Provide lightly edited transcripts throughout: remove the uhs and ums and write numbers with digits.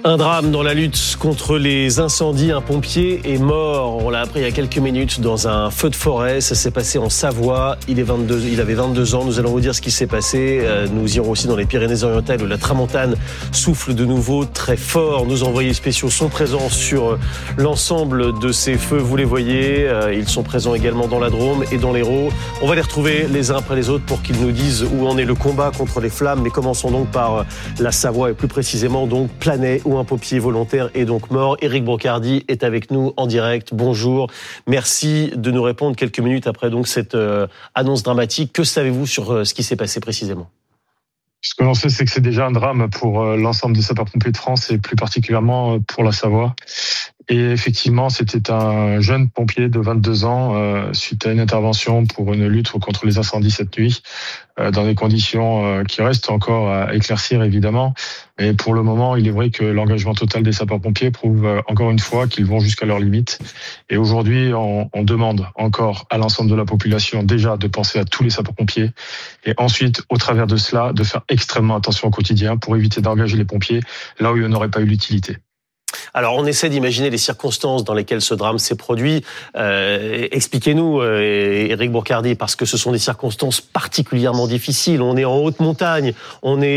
Un drame dans la lutte contre les incendies. Un pompier est mort. On l'a appris il y a quelques minutes dans un feu de forêt. Ça s'est passé en Savoie. Il avait 22 ans. Nous allons vous dire ce qui s'est passé. Nous irons aussi dans les Pyrénées-Orientales où la tramontane souffle de nouveau très fort. Nos envoyés spéciaux sont présents sur l'ensemble de ces feux. Vous les voyez. Ils sont présents également dans la Drôme et dans l'Hérault. On va les retrouver les uns après les autres pour qu'ils nous disent où en est le combat contre les flammes. Mais commençons donc par la Savoie et plus précisément donc Planay où un pompier volontaire est donc mort. Éric Brocardi est avec nous en direct. Bonjour. Merci de nous répondre quelques minutes après donc cette annonce dramatique. Que savez-vous sur ce qui s'est passé précisément ? Ce que l'on sait, c'est que c'est déjà un drame pour l'ensemble des sapeurs-pompiers de France et plus particulièrement pour la Savoie. Et effectivement, c'était un jeune pompier de 22 ans suite à une intervention pour une lutte contre les incendies cette nuit, dans des conditions qui restent encore à éclaircir évidemment. Mais pour le moment, il est vrai que l'engagement total des sapeurs-pompiers prouve encore une fois qu'ils vont jusqu'à leurs limites. Et aujourd'hui, on demande encore à l'ensemble de la population déjà de penser à tous les sapeurs-pompiers et ensuite, au travers de cela, de faire extrêmement attention au quotidien pour éviter d'engager les pompiers là où il n'aurait pas eu l'utilité. Alors, on essaie d'imaginer les circonstances dans lesquelles ce drame s'est produit. Expliquez-nous, Éric Brocardi, parce que ce sont des circonstances particulièrement difficiles. On est en haute montagne, on est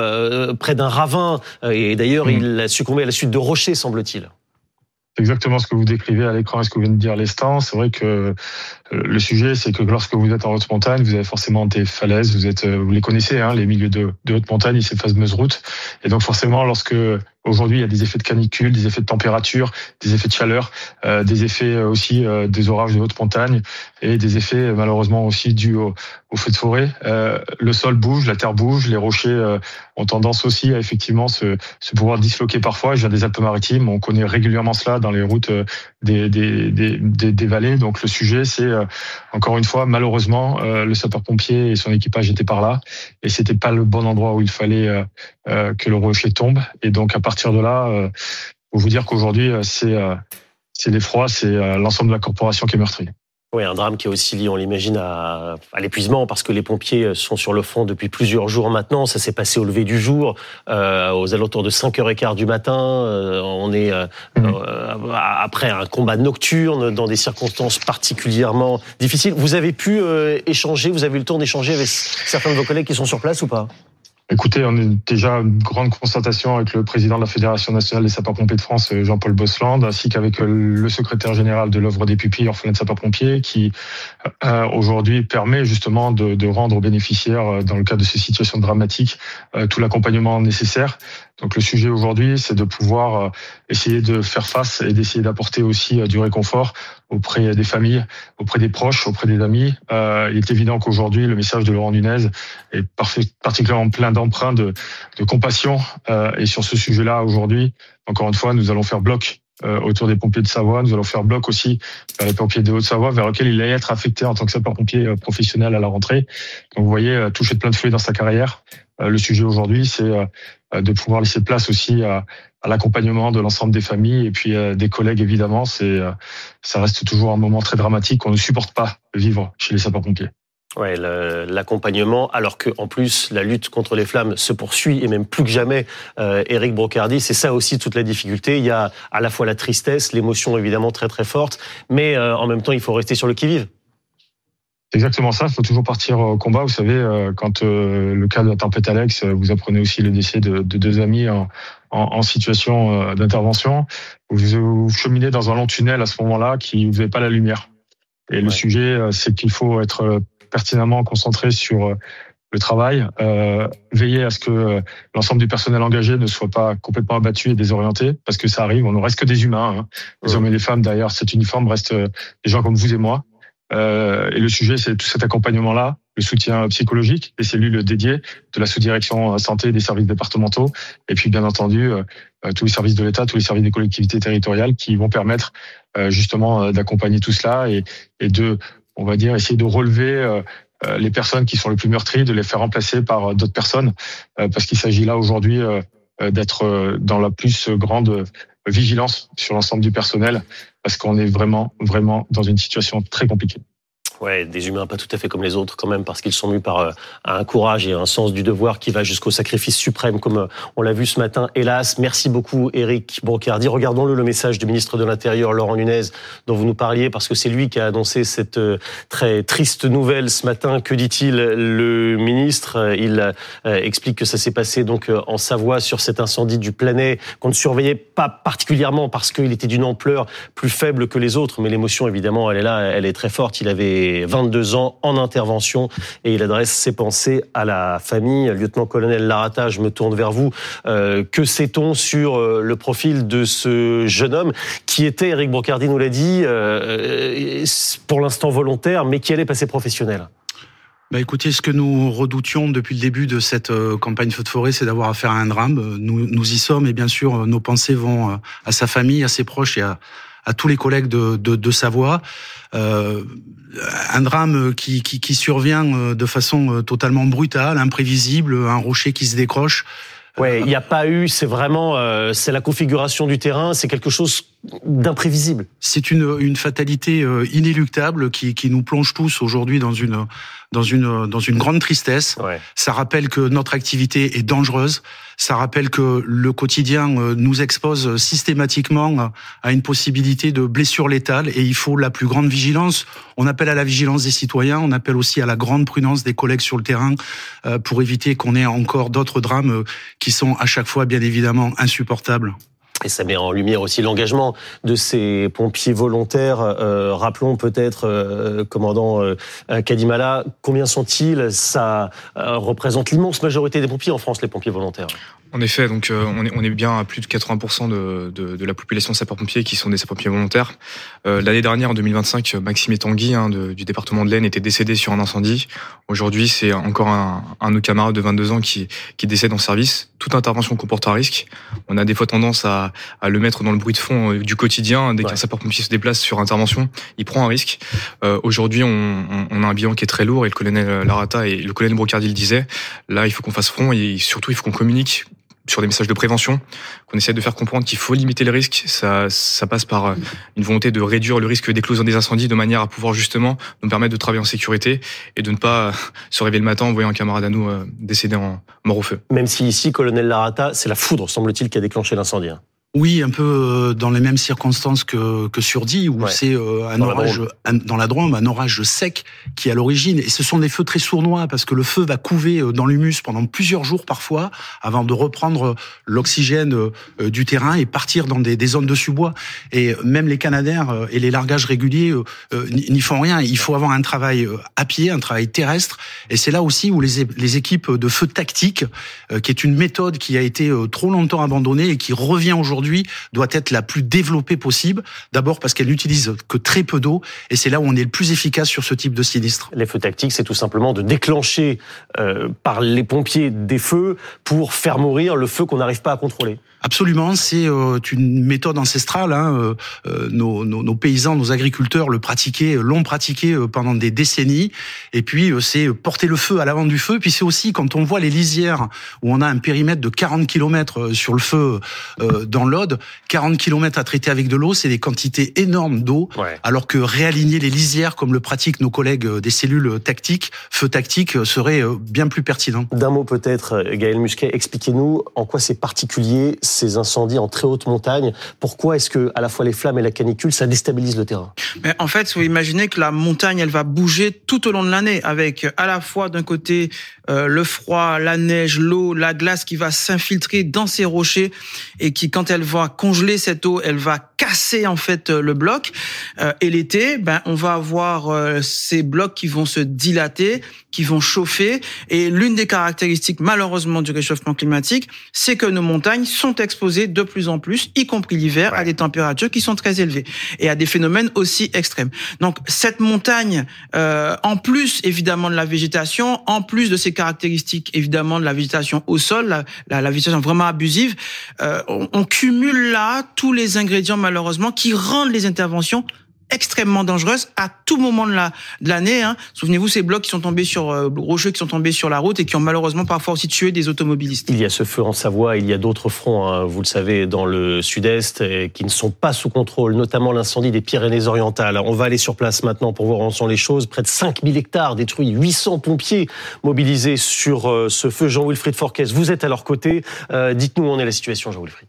près d'un ravin, et d'ailleurs, il a succombé à la suite de rochers, semble-t-il. C'est exactement ce que vous décrivez à l'écran et ce que vous venez de dire à l'instant. C'est vrai que le sujet, c'est que lorsque vous êtes en haute montagne, vous avez forcément des falaises. Vous les connaissez, hein, les milieux de haute montagne et ces fameuses routes. Et donc forcément, lorsque aujourd'hui il y a des effets de canicule, des effets de température, des effets de chaleur, des effets aussi des orages de haute montagne et des effets malheureusement aussi dus au feu de forêt. Le sol bouge, la terre bouge, les rochers ont tendance aussi à effectivement se pouvoir disloquer parfois. Je viens des Alpes-Maritimes, on connaît régulièrement cela dans les routes des vallées. Donc le sujet, c'est encore une fois, malheureusement, le sapeur-pompier et son équipage étaient par là et c'était pas le bon endroit où il fallait que le rocher tombe. Et donc à partir de là, faut vous dire qu'aujourd'hui, c'est l'effroi, c'est l'ensemble de la corporation qui est meurtrie. Oui, un drame qui est aussi lié, on l'imagine, à l'épuisement, parce que les pompiers sont sur le front depuis plusieurs jours maintenant. Ça s'est passé au lever du jour, aux alentours de 5h15 du matin. On est après un combat nocturne, dans des circonstances particulièrement difficiles. Vous avez pu échanger, vous avez eu le temps d'échanger avec certains de vos collègues qui sont sur place ou pas ? Écoutez, on a déjà une grande constatation avec le président de la Fédération nationale des sapeurs-pompiers de France, Jean-Paul Bosland, ainsi qu'avec le secrétaire général de l'œuvre des pupilles orphelins de sapeurs-pompiers, qui aujourd'hui permet justement de rendre aux bénéficiaires, dans le cas de ces situations dramatiques, tout l'accompagnement nécessaire. Donc le sujet aujourd'hui, c'est de pouvoir essayer de faire face et d'essayer d'apporter aussi du réconfort auprès des familles, auprès des proches, auprès des amis. Il est évident qu'aujourd'hui, le message de Laurent Nunez est particulièrement plein d'emprunts de compassion. Et sur ce sujet-là, aujourd'hui, encore une fois, nous allons faire bloc autour des pompiers de Savoie. Nous allons faire bloc aussi vers les pompiers de Haute-Savoie, vers lesquels il allait être affecté en tant que sapeur-pompier professionnel à la rentrée. Donc vous voyez, touché de plein de feuilles dans sa carrière. Le sujet aujourd'hui, c'est de pouvoir laisser place aussi à l'accompagnement de l'ensemble des familles et puis des collègues, évidemment. Ça reste toujours un moment très dramatique qu'on ne supporte pas vivre chez les sapeurs-pompiers. Ouais, l'accompagnement, alors que en plus la lutte contre les flammes se poursuit et même plus que jamais. Éric Brocardi, c'est ça aussi toute la difficulté. Il y a à la fois la tristesse, l'émotion évidemment très très forte, mais en même temps il faut rester sur le qui-vive. C'est exactement ça. Il faut toujours partir au combat. Vous savez, quand le cas de la tempête Alex, vous apprenez aussi le décès de deux amis en situation d'intervention. Vous cheminez dans un long tunnel à ce moment-là qui vous n'avez pas la lumière. Et le sujet, c'est qu'il faut être pertinemment concentré sur le travail, veiller à ce que l'ensemble du personnel engagé ne soit pas complètement abattu et désorienté, parce que ça arrive, on ne reste que des humains. Hein. Les hommes et les femmes derrière cet uniforme restent des gens comme vous et moi. Et le sujet, c'est tout cet accompagnement-là, le soutien psychologique, les cellules dédiées de la sous-direction santé des services départementaux, et puis bien entendu tous les services de l'État, tous les services des collectivités territoriales qui vont permettre justement d'accompagner tout cela et de, on va dire, essayer de relever les personnes qui sont les plus meurtries, de les faire remplacer par d'autres personnes, parce qu'il s'agit là aujourd'hui d'être dans la plus grande vigilance sur l'ensemble du personnel, parce qu'on est vraiment, vraiment dans une situation très compliquée. Ouais, des humains pas tout à fait comme les autres quand même, parce qu'ils sont mus par un courage et un sens du devoir qui va jusqu'au sacrifice suprême, comme on l'a vu ce matin, hélas. Merci beaucoup, Éric Brocardi. Regardons-le message du ministre de l'Intérieur, Laurent Nunez, dont vous nous parliez, parce que c'est lui qui a annoncé cette très triste nouvelle ce matin. Que dit-il, le ministre? Il explique que ça s'est passé donc en Savoie sur cet incendie du Planay, qu'on ne surveillait pas particulièrement parce qu'il était d'une ampleur plus faible que les autres, mais l'émotion, évidemment, elle est là, elle est très forte. Il avait 22 ans en intervention et il adresse ses pensées à la famille. Lieutenant-colonel Larata, je me tourne vers vous. Que sait-on sur le profil de ce jeune homme qui était, Éric Brocardi nous l'a dit, pour l'instant volontaire, mais qui allait passer professionnel? Écoutez, ce que nous redoutions depuis le début de cette campagne Feux de forêt, c'est d'avoir affaire à un drame. Nous y sommes et bien sûr, nos pensées vont à sa famille, à ses proches et à tous les collègues de Savoie. Un drame qui survient de façon totalement brutale, imprévisible, un rocher qui se décroche. Ouais, il n'y a pas eu, c'est vraiment, c'est la configuration du terrain, c'est quelque chose d'imprévisible. C'est une fatalité inéluctable qui nous plonge tous aujourd'hui dans une grande tristesse. Ouais. Ça rappelle que notre activité est dangereuse. Ça rappelle que le quotidien nous expose systématiquement à une possibilité de blessure létale et il faut la plus grande vigilance. On appelle à la vigilance des citoyens, on appelle aussi à la grande prudence des collègues sur le terrain pour éviter qu'on ait encore d'autres drames qui sont à chaque fois bien évidemment insupportables. Et ça met en lumière aussi l'engagement de ces pompiers volontaires. Rappelons peut-être, commandant Kadimala, combien sont-ils? Ça représente l'immense majorité des pompiers en France, les pompiers volontaires. En effet, donc on est bien à plus de 80% de la population de sapeurs-pompiers qui sont des sapeurs-pompiers volontaires. L'année dernière, en 2025, Maxime Tanguy du département de l'Aisne était décédé sur un incendie. Aujourd'hui, c'est encore un de nos camarades de 22 ans qui décède en service. Toute intervention comporte un risque. On a des fois tendance à le mettre dans le bruit de fond du quotidien. Dès qu'un sapeur-pompier se déplace sur intervention, il prend un risque. Aujourd'hui, on a un bilan qui est très lourd et le colonel Larata et le colonel Brocardi le disaient. Là, il faut qu'on fasse front et surtout, il faut qu'on communique sur des messages de prévention, qu'on essaie de faire comprendre qu'il faut limiter les risques. Ça passe par une volonté de réduire le risque d'éclosion des incendies de manière à pouvoir justement nous permettre de travailler en sécurité et de ne pas se réveiller le matin en voyant un camarade à nous décédé mort au feu. Même si ici, colonel Larata, c'est la foudre, semble-t-il, qui a déclenché l'incendie. Oui, un peu dans les mêmes circonstances que sur Die, où c'est un orage dans la Drôme, un orage sec qui est à l'origine. Et ce sont des feux très sournois parce que le feu va couver dans l'humus pendant plusieurs jours parfois avant de reprendre l'oxygène du terrain et partir dans des zones de sous-bois. Et même les canadaires et les largages réguliers n'y font rien. Il faut avoir un travail à pied, un travail terrestre. Et c'est là aussi où les équipes de feu tactique, qui est une méthode qui a été trop longtemps abandonnée et qui revient aujourd'hui, doit être la plus développée possible. D'abord parce qu'elle n'utilise que très peu d'eau et c'est là où on est le plus efficace sur ce type de sinistre. Les feux tactiques, c'est tout simplement de déclencher par les pompiers des feux pour faire mourir le feu qu'on n'arrive pas à contrôler. Absolument, c'est une méthode ancestrale. Nos paysans, nos agriculteurs l'ont pratiqué pendant des décennies. Et puis, c'est porter le feu à l'avant du feu. Puis c'est aussi, quand on voit les lisières où on a un périmètre de 40 km sur le feu dans l'Aude, 40 km à traiter avec de l'eau, c'est des quantités énormes d'eau. Ouais. Alors que réaligner les lisières, comme le pratiquent nos collègues des cellules tactiques, feu tactique, serait bien plus pertinent. D'un mot peut-être, Gaël Musquet, expliquez-nous en quoi c'est particulier ces incendies en très haute montagne. Pourquoi est-ce que à la fois les flammes et la canicule, ça déstabilise le terrain? Mais en fait, il faut imaginer que la montagne, elle va bouger tout au long de l'année, avec à la fois d'un côté le froid, la neige, l'eau, la glace qui va s'infiltrer dans ces rochers et qui, quand elle va congeler cette eau, elle va casser en fait le bloc. Et l'été, on va avoir ces blocs qui vont se dilater, qui vont chauffer. Et l'une des caractéristiques, malheureusement, du réchauffement climatique, c'est que nos montagnes sont exposées de plus en plus, y compris l'hiver, à des températures qui sont très élevées et à des phénomènes aussi extrêmes. Donc, cette montagne, en plus, évidemment, de la végétation, en plus de ces caractéristiques, évidemment, de la végétation au sol, la végétation vraiment abusive, on cumule là tous les ingrédients, malheureusement, qui rendent les interventions extrêmement dangereuse à tout moment de l'année. Souvenez-vous ces blocs qui sont tombés rocheux qui sont tombés sur la route et qui ont malheureusement parfois aussi tué des automobilistes. Il y a ce feu en Savoie, il y a d'autres fronts, vous le savez, dans le sud-est, qui ne sont pas sous contrôle, notamment l'incendie des Pyrénées-Orientales. On va aller sur place maintenant pour voir où en sont les choses. Près de 5000 hectares détruits, 800 pompiers mobilisés sur ce feu. Jean-Wilfried Forquès, vous êtes à leur côté. Dites-nous où en est la situation, Jean-Wilfried.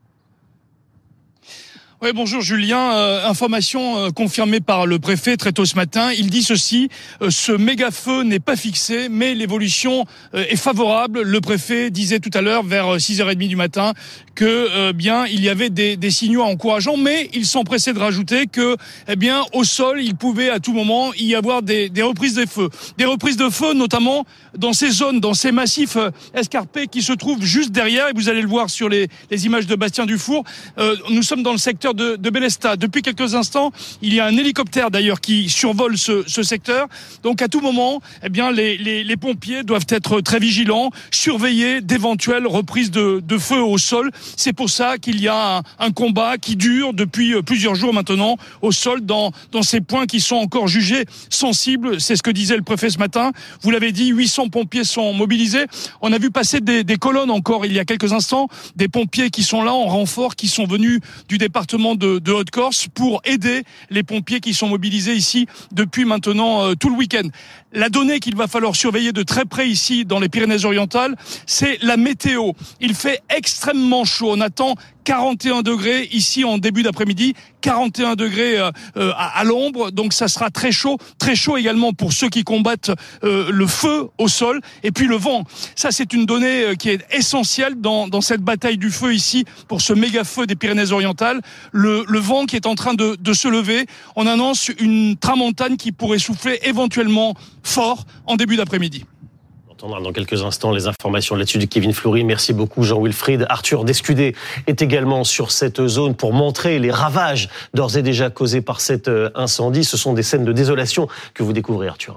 Oui, bonjour Julien. Information confirmée par le préfet très tôt ce matin. Il dit ceci, ce méga-feu n'est pas fixé, mais l'évolution est favorable. Le préfet disait tout à l'heure, vers 6h30 du matin, que bien il y avait des signaux encourageants, mais il s'empressait de rajouter que au sol, il pouvait à tout moment y avoir des reprises de feu. Des reprises de feu, notamment dans ces zones, dans ces massifs escarpés qui se trouvent juste derrière, et vous allez le voir sur les images de Bastien-Dufour. Nous sommes dans le secteur de Bélestat. Depuis quelques instants, il y a un hélicoptère d'ailleurs qui survole ce secteur. Donc à tout moment, les pompiers doivent être très vigilants, surveiller d'éventuelles reprises de feu au sol. C'est pour ça qu'il y a un combat qui dure depuis plusieurs jours maintenant au sol dans ces points qui sont encore jugés sensibles. C'est ce que disait le préfet ce matin. Vous l'avez dit, 800 pompiers sont mobilisés. On a vu passer des colonnes encore il y a quelques instants, des pompiers qui sont là en renfort, qui sont venus du département de Haute-Corse pour aider les pompiers qui sont mobilisés ici depuis maintenant tout le week-end. La donnée qu'il va falloir surveiller de très près ici dans les Pyrénées-Orientales, c'est la météo. Il fait extrêmement chaud. On attend 41 degrés ici en début d'après-midi, 41 degrés à l'ombre, donc ça sera très chaud également pour ceux qui combattent le feu au sol, et puis le vent. Ça, c'est une donnée qui est essentielle dans cette bataille du feu ici, pour ce méga-feu des Pyrénées-Orientales. Le vent qui est en train de se lever, on annonce une tramontane qui pourrait souffler éventuellement fort en début d'après-midi. On entendra dans quelques instants les informations là-dessus de Kevin Fleury. Merci beaucoup Jean-Wilfried. Arthur Descudé est également sur cette zone pour montrer les ravages d'ores et déjà causés par cet incendie. Ce sont des scènes de désolation que vous découvrez, Arthur.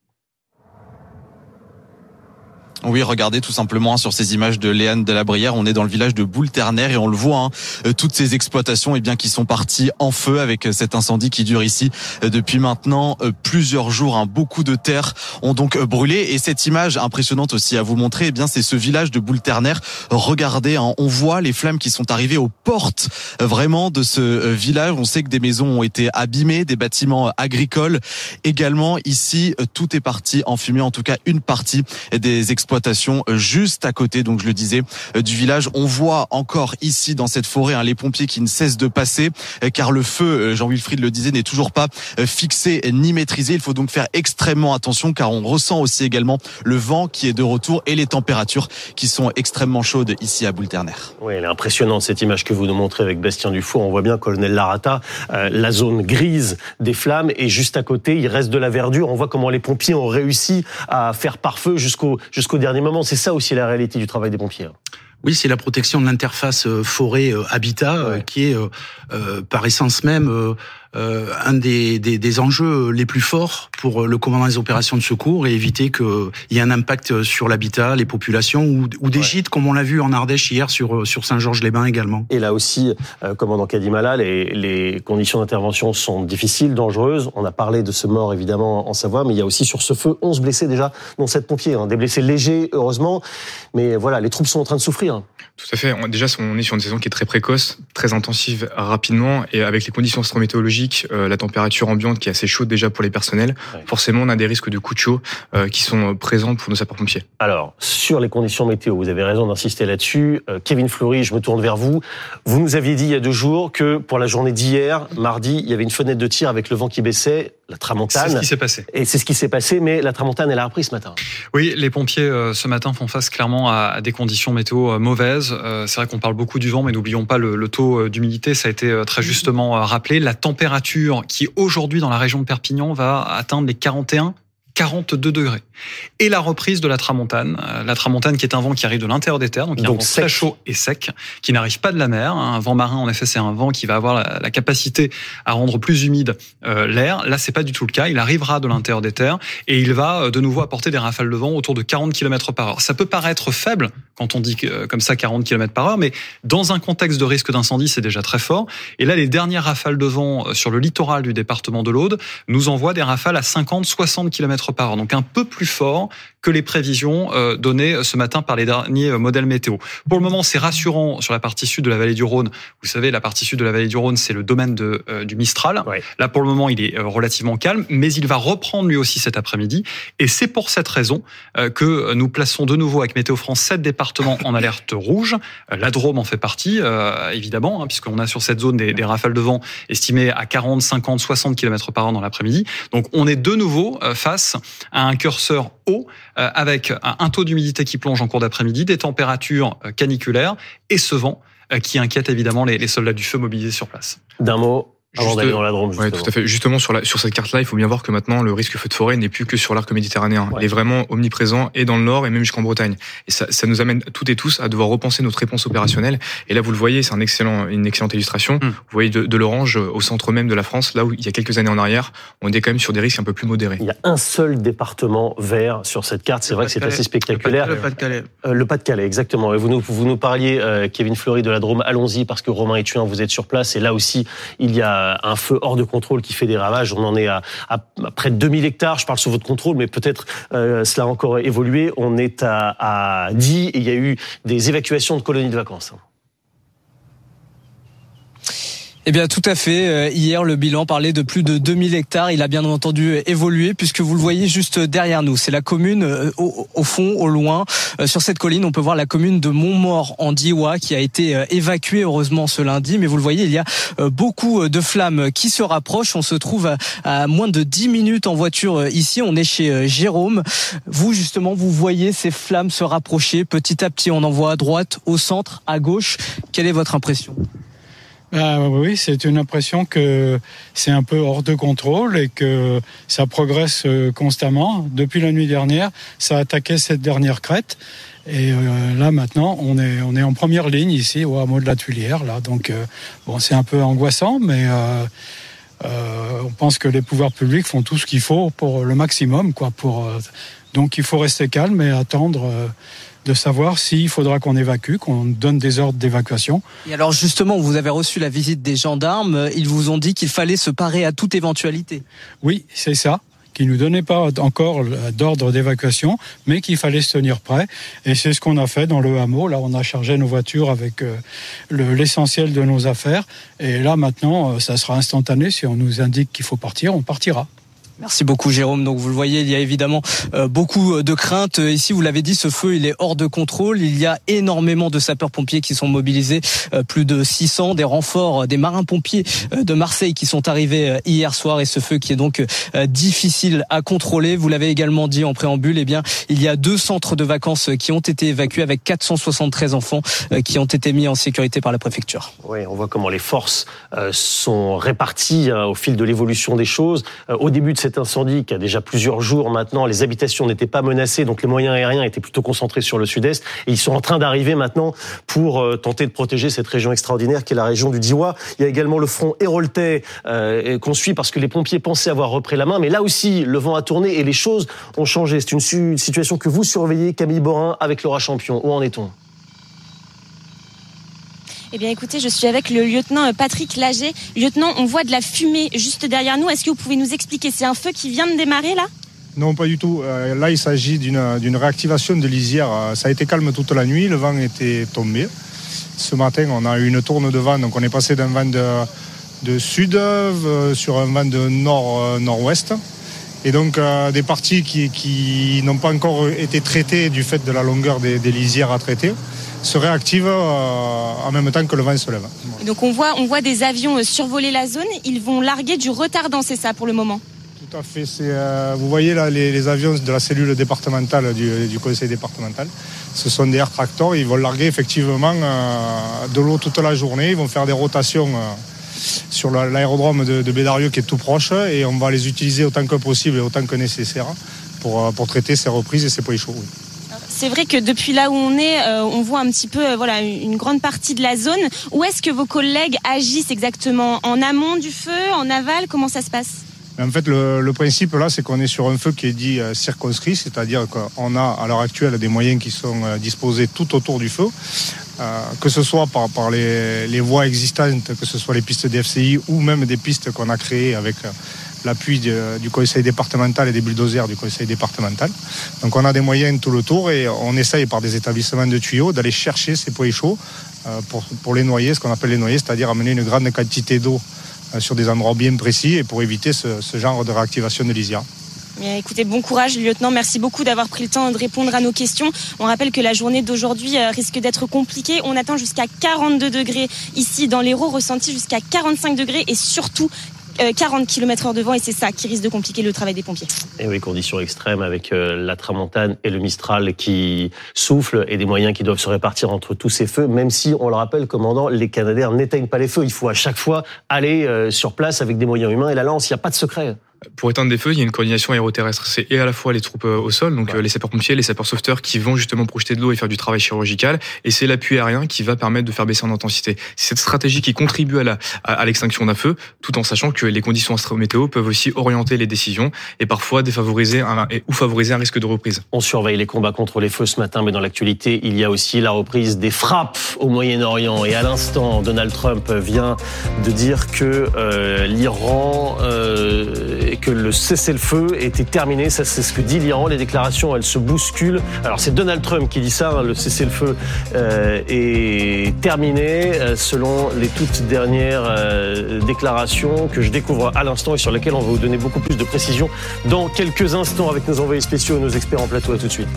Oui, regardez tout simplement sur ces images de Léane de la Brière, on est dans le village de Boule-Ternaire et on le voit, toutes ces exploitations qui sont parties en feu avec cet incendie qui dure ici depuis maintenant plusieurs jours. Beaucoup de terres ont donc brûlé, et cette image impressionnante aussi à vous montrer, c'est ce village de Boule-Ternaire. Regardez, on voit les flammes qui sont arrivées aux portes vraiment de ce village. On sait que des maisons ont été abîmées, des bâtiments agricoles également. Ici, tout est parti en fumée, en tout cas une partie des exploitations juste à côté, donc je le disais, du village. On voit encore ici dans cette forêt les pompiers qui ne cessent de passer, car le feu, Jean-Wilfried le disait, n'est toujours pas fixé ni maîtrisé. Il faut donc faire extrêmement attention, car on ressent aussi également le vent qui est de retour et les températures qui sont extrêmement chaudes ici à Boule-Ternaire. Oui, elle est impressionnante cette image que vous nous montrez avec Bastien Dufour. On voit bien, colonel Larata, la zone grise des flammes, et juste à côté, il reste de la verdure. On voit comment les pompiers ont réussi à faire pare-feu jusqu'au dernier moment. C'est ça aussi la réalité du travail des pompiers. Oui, c'est la protection de l'interface forêt-habitat qui est par essence même un des enjeux les plus forts pour le commandant des opérations de secours, et éviter qu'il y ait un impact sur l'habitat, les populations ou des gîtes, comme on l'a vu en Ardèche hier sur Saint-Georges-les-Bains également. Et là aussi, commandant Kadimala, les conditions d'intervention sont difficiles, dangereuses. On a parlé de ce mort évidemment en Savoie, mais il y a aussi sur ce feu 11 blessés déjà, dont 7 pompiers. Des blessés légers, heureusement, mais voilà, les troupes sont en train de souffrir. Tout à fait. Déjà, on est sur une saison qui est très précoce, très intensive rapidement, et avec les conditions astrométéorologiques, la température ambiante qui est assez chaude déjà pour les personnels, forcément on a des risques de coups de chaud qui sont présents pour nos sapeurs-pompiers. Alors, sur les conditions météo, vous avez raison d'insister là-dessus. Kevin Fleury, je me tourne vers vous. Vous nous aviez dit il y a 2 jours que pour la journée d'hier, mardi, il y avait une fenêtre de tir avec le vent qui baissait, la tramontane. C'est ce qui s'est passé. Et c'est ce qui s'est passé, mais la tramontane, elle a repris ce matin. Oui, les pompiers ce matin font face clairement à des conditions météo mauvaises. C'est vrai qu'on parle beaucoup du vent, mais n'oublions pas le taux d'humidité, ça a été très justement rappelé. La température qui aujourd'hui dans la région de Perpignan va atteindre les 41 42 degrés. Et la reprise de la tramontane qui est un vent qui arrive de l'intérieur des terres, donc il y a un vent très chaud et sec, qui n'arrive pas de la mer. Un vent marin, en effet, c'est un vent qui va avoir la capacité à rendre plus humide l'air. Là, c'est pas du tout le cas. Il arrivera de l'intérieur des terres et il va de nouveau apporter des rafales de vent autour de 40 km/h. Ça peut paraître faible quand on dit comme ça 40 km/h, mais dans un contexte de risque d'incendie, c'est déjà très fort. Et là, les dernières rafales de vent sur le littoral du département de l'Aude nous envoient des rafales à 50-60 km/h, donc un peu plus fort que les prévisions données ce matin par les derniers modèles météo. Pour le moment, c'est rassurant sur la partie sud de la vallée du Rhône. Vous savez, la partie sud de la vallée du Rhône, c'est le domaine du Mistral. Ouais. Là, pour le moment, il est relativement calme, mais il va reprendre lui aussi cet après-midi. Et c'est pour cette raison que nous plaçons de nouveau avec Météo France 7 départements en alerte rouge. La Drôme en fait partie, évidemment, puisqu'on a sur cette zone des rafales de vent estimées à 40, 50, 60 km/h dans l'après-midi. Donc, on est de nouveau face à un curseur haut avec un taux d'humidité qui plonge en cours d'après-midi, des températures caniculaires et ce vent qui inquiète évidemment les soldats du feu mobilisés sur place. D'un mot, avant d'aller dans la Drôme, justement. Oui, tout à fait. Justement, sur cette carte-là, il faut bien voir que maintenant, le risque feu de forêt n'est plus que sur l'arc méditerranéen. Ouais. Il est vraiment omniprésent et dans le nord et même jusqu'en Bretagne. Et ça nous amène toutes et tous à devoir repenser notre réponse opérationnelle. Et là, vous le voyez, c'est une excellente illustration. Vous voyez de l'orange au centre même de la France, là où il y a quelques années en arrière, on était quand même sur des risques un peu plus modérés. Il y a un seul département vert sur cette carte. C'est vrai que c'est assez spectaculaire. Le Pas-de-Calais. Le Pas-de-Calais, exactement. Et vous nous parliez, Kevin Fleury, de la Drôme. Allons-y, parce que Romain Ethuin, vous êtes sur place. Et là aussi, il y a un feu hors de contrôle qui fait des ravages. On en est à près de 2000 hectares. Je parle sous votre contrôle, mais peut-être cela a encore évolué. On est à 10 et il y a eu des évacuations de colonies de vacances. Eh bien, tout à fait. Hier, le bilan parlait de plus de 2000 hectares. Il a bien entendu évolué puisque vous le voyez juste derrière nous. C'est la commune, au fond, au loin. Sur cette colline, on peut voir la commune de Montmort en Diois qui a été évacuée, heureusement, ce lundi. Mais vous le voyez, il y a beaucoup de flammes qui se rapprochent. On se trouve à moins de 10 minutes en voiture ici. On est chez Jérôme. Vous, justement, vous voyez ces flammes se rapprocher petit à petit. On en voit à droite, au centre, à gauche. Quelle est votre impression ? Oui, c'est une impression que c'est un peu hors de contrôle et que ça progresse constamment. Depuis la nuit dernière, ça a attaqué cette dernière crête. Et là maintenant, on est en première ligne ici au hameau de la Tuilière. Là, donc c'est un peu angoissant, mais on pense que les pouvoirs publics font tout ce qu'il faut pour le maximum, quoi. Donc il faut rester calme et attendre. De savoir s'il faudra qu'on évacue, qu'on donne des ordres d'évacuation. Et alors justement, vous avez reçu la visite des gendarmes. Ils vous ont dit qu'il fallait se parer à toute éventualité. Oui, c'est ça. Qui nous donnait pas encore d'ordre d'évacuation, mais qu'il fallait se tenir prêt. Et c'est ce qu'on a fait dans le hameau. Là, on a chargé nos voitures avec l'essentiel de nos affaires. Et là, maintenant, ça sera instantané. Si on nous indique qu'il faut partir, on partira. Merci beaucoup Jérôme. Donc vous le voyez, il y a évidemment beaucoup de craintes. Ici, vous l'avez dit, ce feu, il est hors de contrôle. Il y a énormément de sapeurs-pompiers qui sont mobilisés, plus de 600, des renforts, des marins-pompiers de Marseille qui sont arrivés hier soir. Et ce feu qui est donc difficile à contrôler. Vous l'avez également dit en préambule, eh bien, il y a 2 centres de vacances qui ont été évacués avec 473 enfants qui ont été mis en sécurité par la préfecture. Oui, on voit comment les forces sont réparties au fil de l'évolution des choses. Au début de cet incendie qui a déjà plusieurs jours maintenant, les habitations n'étaient pas menacées, donc les moyens aériens étaient plutôt concentrés sur le sud-est et ils sont en train d'arriver maintenant pour tenter de protéger cette région extraordinaire qui est la région du Diois. Il y a également le front héroltais qu'on suit parce que les pompiers pensaient avoir repris la main, mais là aussi le vent a tourné et les choses ont changé. C'est une situation que vous surveillez, Camille Borin, avec Laura Champion. Où en est-on ? Eh bien, écoutez, je suis avec le lieutenant Patrick Lager. Lieutenant, on voit de la fumée juste derrière nous. Est-ce que vous pouvez nous expliquer ? C'est un feu qui vient de démarrer, là ? Non, pas du tout. Là, il s'agit d'une réactivation de lisière. Ça a été calme toute la nuit. Le vent était tombé. Ce matin, on a eu une tourne de vent. Donc, on est passé d'un vent de sud sur un vent de nord-nord-ouest. Et donc, des parties qui n'ont pas encore été traitées du fait de la longueur des lisières à traiter se réactive en même temps que le vent se lève. Et donc on voit des avions survoler la zone, ils vont larguer du retardant, c'est ça pour le moment ? Tout à fait, vous voyez là les avions de la cellule départementale du conseil départemental, ce sont des air tractors, ils vont larguer effectivement de l'eau toute la journée, ils vont faire des rotations sur l'aérodrome de Bédarieux qui est tout proche et on va les utiliser autant que possible et autant que nécessaire pour traiter ces reprises et ces pots chauds. Oui. C'est vrai que depuis là où on est, on voit un petit peu une grande partie de la zone. Où est-ce que vos collègues agissent exactement ? En amont du feu, en aval ? Comment ça se passe ? En fait, le principe là, c'est qu'on est sur un feu qui est dit circonscrit, c'est-à-dire qu'on a à l'heure actuelle des moyens qui sont disposés tout autour du feu, que ce soit par les voies existantes, que ce soit les pistes DFCI ou même des pistes qu'on a créées avec l'appui du conseil départemental et des bulldozers du conseil départemental. Donc on a des moyens tout le tour et on essaye par des établissements de tuyaux d'aller chercher ces pots chauds pour les noyer, ce qu'on appelle les noyer, c'est-à-dire amener une grande quantité d'eau sur des endroits bien précis et pour éviter ce genre de réactivation de lisière. Bien, écoutez, bon courage, lieutenant. Merci beaucoup d'avoir pris le temps de répondre à nos questions. On rappelle que la journée d'aujourd'hui risque d'être compliquée. On attend jusqu'à 42 degrés ici dans l'Hérault, ressenti jusqu'à 45 degrés et surtout 40 km/h de vent, et c'est ça qui risque de compliquer le travail des pompiers. Et oui, conditions extrêmes avec la tramontane et le Mistral qui soufflent et des moyens qui doivent se répartir entre tous ces feux, même si, on le rappelle, commandant, les Canadaires n'éteignent pas les feux. Il faut à chaque fois aller sur place avec des moyens humains et la lance, il n'y a pas de secret. Pour éteindre des feux, il y a une coordination aéroterrestre. C'est et à la fois les troupes au sol, donc les sapeurs-pompiers, les sapeurs-sauveteurs qui vont justement projeter de l'eau et faire du travail chirurgical, et c'est l'appui aérien qui va permettre de faire baisser en intensité. C'est cette stratégie qui contribue à l'extinction d'un feu, tout en sachant que les conditions astrométéo peuvent aussi orienter les décisions et parfois défavoriser ou favoriser un risque de reprise. On surveille les combats contre les feux ce matin, mais dans l'actualité, il y a aussi la reprise des frappes au Moyen-Orient. Et à l'instant, Donald Trump vient de dire que l'Iran et que le cessez-le-feu était terminé. Ça, c'est ce que dit l'Iran. Les déclarations, elles se bousculent. Alors, c'est Donald Trump qui dit ça. Hein, le cessez-le-feu est terminé, selon les toutes dernières déclarations que je découvre à l'instant et sur lesquelles on va vous donner beaucoup plus de précisions dans quelques instants avec nos envoyés spéciaux et nos experts en plateau. À tout de suite.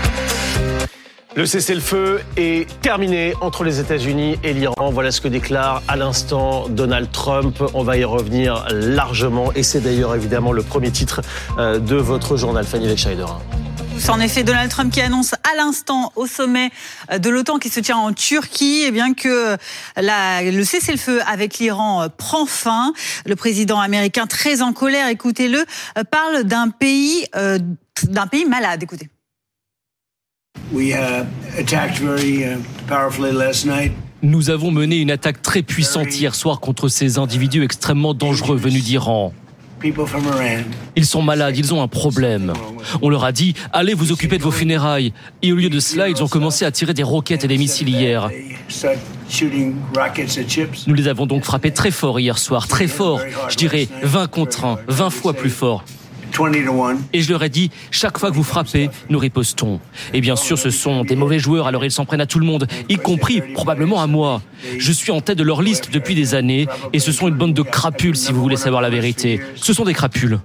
Le cessez-le-feu est terminé entre les États-Unis et l'Iran. Voilà ce que déclare à l'instant Donald Trump. On va y revenir largement et c'est d'ailleurs évidemment le premier titre de votre journal, Fanny Lechschneider. C'est en effet Donald Trump qui annonce à l'instant au sommet de l'OTAN qui se tient en Turquie que le cessez-le-feu avec l'Iran prend fin. Le président américain, très en colère, écoutez-le, parle d'un pays malade. Écoutez. Nous avons mené une attaque très puissante hier soir contre ces individus extrêmement dangereux venus d'Iran. Ils sont malades, ils ont un problème. On leur a dit, allez vous occuper de vos funérailles. Et au lieu de cela, ils ont commencé à tirer des roquettes et des missiles hier. Nous les avons donc frappés très fort hier soir, très fort. Je dirais 20 contre 1, 20 fois plus fort. Et je leur ai dit, chaque fois que vous frappez, nous ripostons. Et bien sûr, ce sont des mauvais joueurs, alors ils s'en prennent à tout le monde, y compris probablement à moi. Je suis en tête de leur liste depuis des années, et ce sont une bande de crapules, si vous voulez savoir la vérité. Ce sont des crapules.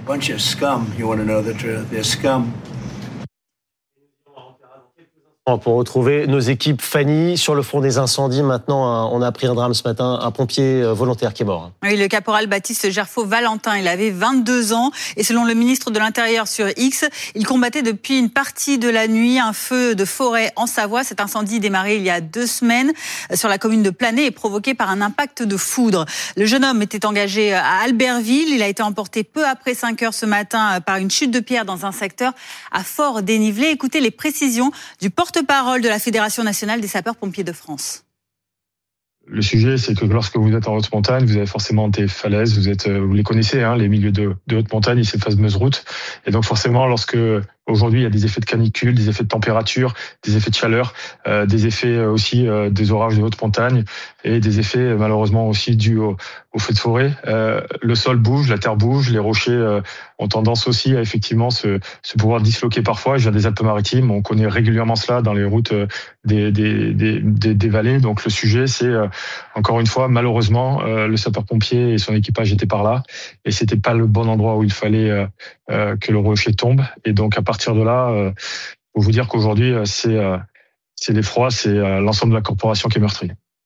Pour retrouver nos équipes, Fanny, sur le front des incendies. Maintenant, on a appris un drame ce matin, un pompier volontaire qui est mort. Oui, le caporal Baptiste Gerfaut-Valentin, il avait 22 ans et selon le ministre de l'Intérieur sur X, il combattait depuis une partie de la nuit un feu de forêt en Savoie. Cet incendie démarré il y a 2 semaines sur la commune de Planay et provoqué par un impact de foudre. Le jeune homme était engagé à Albertville. Il a été emporté peu après 5 heures ce matin par une chute de pierre dans un secteur à fort dénivelé. Écoutez les précisions du porte-parole de la Fédération nationale des sapeurs-pompiers de France. Le sujet, c'est que lorsque vous êtes en haute montagne, vous avez forcément des falaises, vous les connaissez, hein, les milieux de haute montagne et ces fameuses routes. Et donc forcément, lorsque aujourd'hui il y a des effets de canicule, des effets de température, des effets de chaleur, des effets aussi des orages de haute montagne et des effets malheureusement aussi dus au feu de forêt. Le sol bouge, la terre bouge, les rochers ont tendance aussi à effectivement se pouvoir disloquer parfois. Je viens des Alpes-Maritimes, on connaît régulièrement cela dans les routes des vallées. Donc le sujet, c'est encore une fois, malheureusement, le sapeur-pompier et son équipage étaient par là et c'était pas le bon endroit où il fallait que le rocher tombe. Et donc à partir de là, faut vous dire qu'aujourd'hui, c'est l'effroi, c'est l'ensemble de la corporation qui est meurtrie.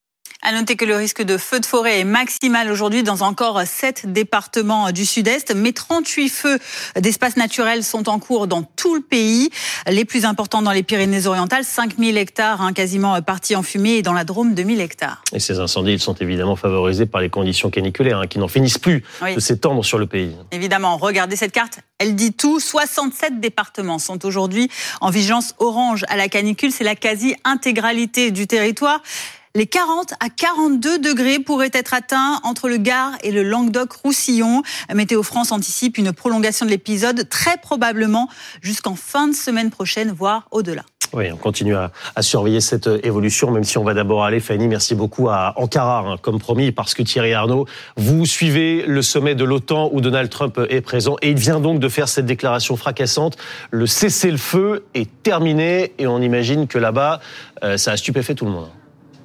À noter que le risque de feu de forêt est maximal aujourd'hui dans encore 7 départements du sud-est, mais 38 feux d'espaces naturels sont en cours dans tout le pays. Les plus importants dans les Pyrénées-Orientales, 5000 hectares quasiment partis en fumée, et dans la Drôme, 2000 hectares. Et ces incendies, ils sont évidemment favorisés par les conditions caniculaires qui n'en finissent plus de s'étendre sur le pays. Évidemment, regardez cette carte, elle dit tout. 67 départements sont aujourd'hui en vigilance orange à la canicule, c'est la quasi-intégralité du territoire. Les 40 à 42 degrés pourraient être atteints entre le Gard et le Languedoc-Roussillon. Météo France anticipe une prolongation de l'épisode, très probablement jusqu'en fin de semaine prochaine, voire au-delà. Oui, on continue à surveiller cette évolution, même si on va d'abord aller, Fanny, merci beaucoup, à Ankara, comme promis, parce que Thierry Arnaud, vous suivez le sommet de l'OTAN où Donald Trump est présent, et il vient donc de faire cette déclaration fracassante. Le cessez-le-feu est terminé, et on imagine que là-bas, ça a stupéfait tout le monde.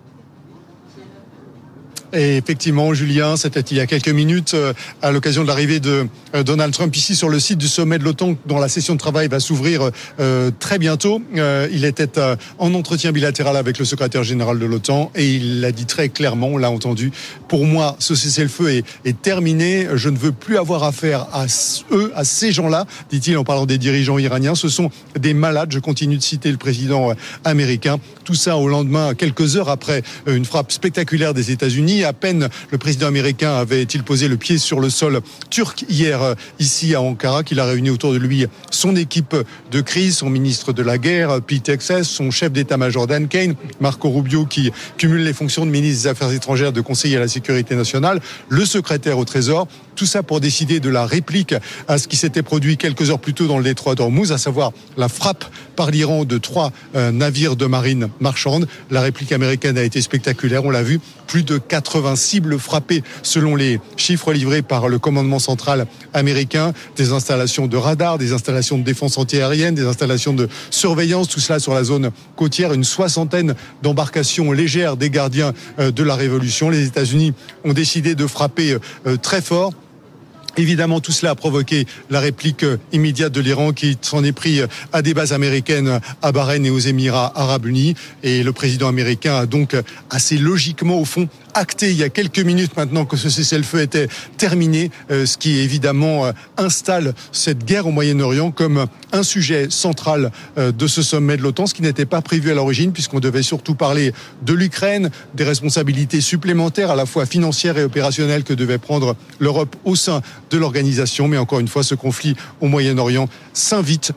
Et effectivement, Julien, c'était il y a quelques minutes, à l'occasion de l'arrivée de Donald Trump ici sur le site du sommet de l'OTAN, dont la session de travail va s'ouvrir très bientôt. Il était en entretien bilatéral avec le secrétaire général de l'OTAN et il l'a dit très clairement, on l'a entendu. Pour moi, ce cessez-le-feu est terminé. Je ne veux plus avoir affaire à ces gens-là, dit-il en parlant des dirigeants iraniens. Ce sont des malades. Je continue de citer le président américain. Tout ça au lendemain, quelques heures après une frappe spectaculaire des États-Unis. À peine le président américain avait-il posé le pied sur le sol turc hier ici à Ankara, qu'il a réuni autour de lui son équipe de crise, son ministre de la guerre, Pete Hegseth, son chef d'état-major Dan Kane, Marco Rubio qui cumule les fonctions de ministre des Affaires étrangères, de conseiller à la sécurité nationale, le secrétaire au Trésor. Tout ça pour décider de la réplique à ce qui s'était produit quelques heures plus tôt dans le détroit d'Ormuz, à savoir la frappe par l'Iran de 3 navires de marine marchande. La réplique américaine a été spectaculaire, on l'a vu, plus de 80 cibles frappées selon les chiffres livrés par le commandement central américain, des installations de radars, des installations de défense antiaérienne, des installations de surveillance, tout cela sur la zone côtière, une 60aine d'embarcations légères des gardiens de la Révolution. Les États-Unis ont décidé de frapper très fort. Évidemment, tout cela a provoqué la réplique immédiate de l'Iran qui s'en est pris à des bases américaines à Bahreïn et aux Émirats arabes unis. Et le président américain a donc assez logiquement, au fond, acté il y a quelques minutes maintenant que ce cessez-le-feu était terminé, ce qui évidemment installe cette guerre au Moyen-Orient comme un sujet central de ce sommet de l'OTAN, ce qui n'était pas prévu à l'origine puisqu'on devait surtout parler de l'Ukraine, des responsabilités supplémentaires à la fois financières et opérationnelles que devait prendre l'Europe au sein de l'organisation. Mais encore une fois, ce conflit au Moyen-Orient s'invite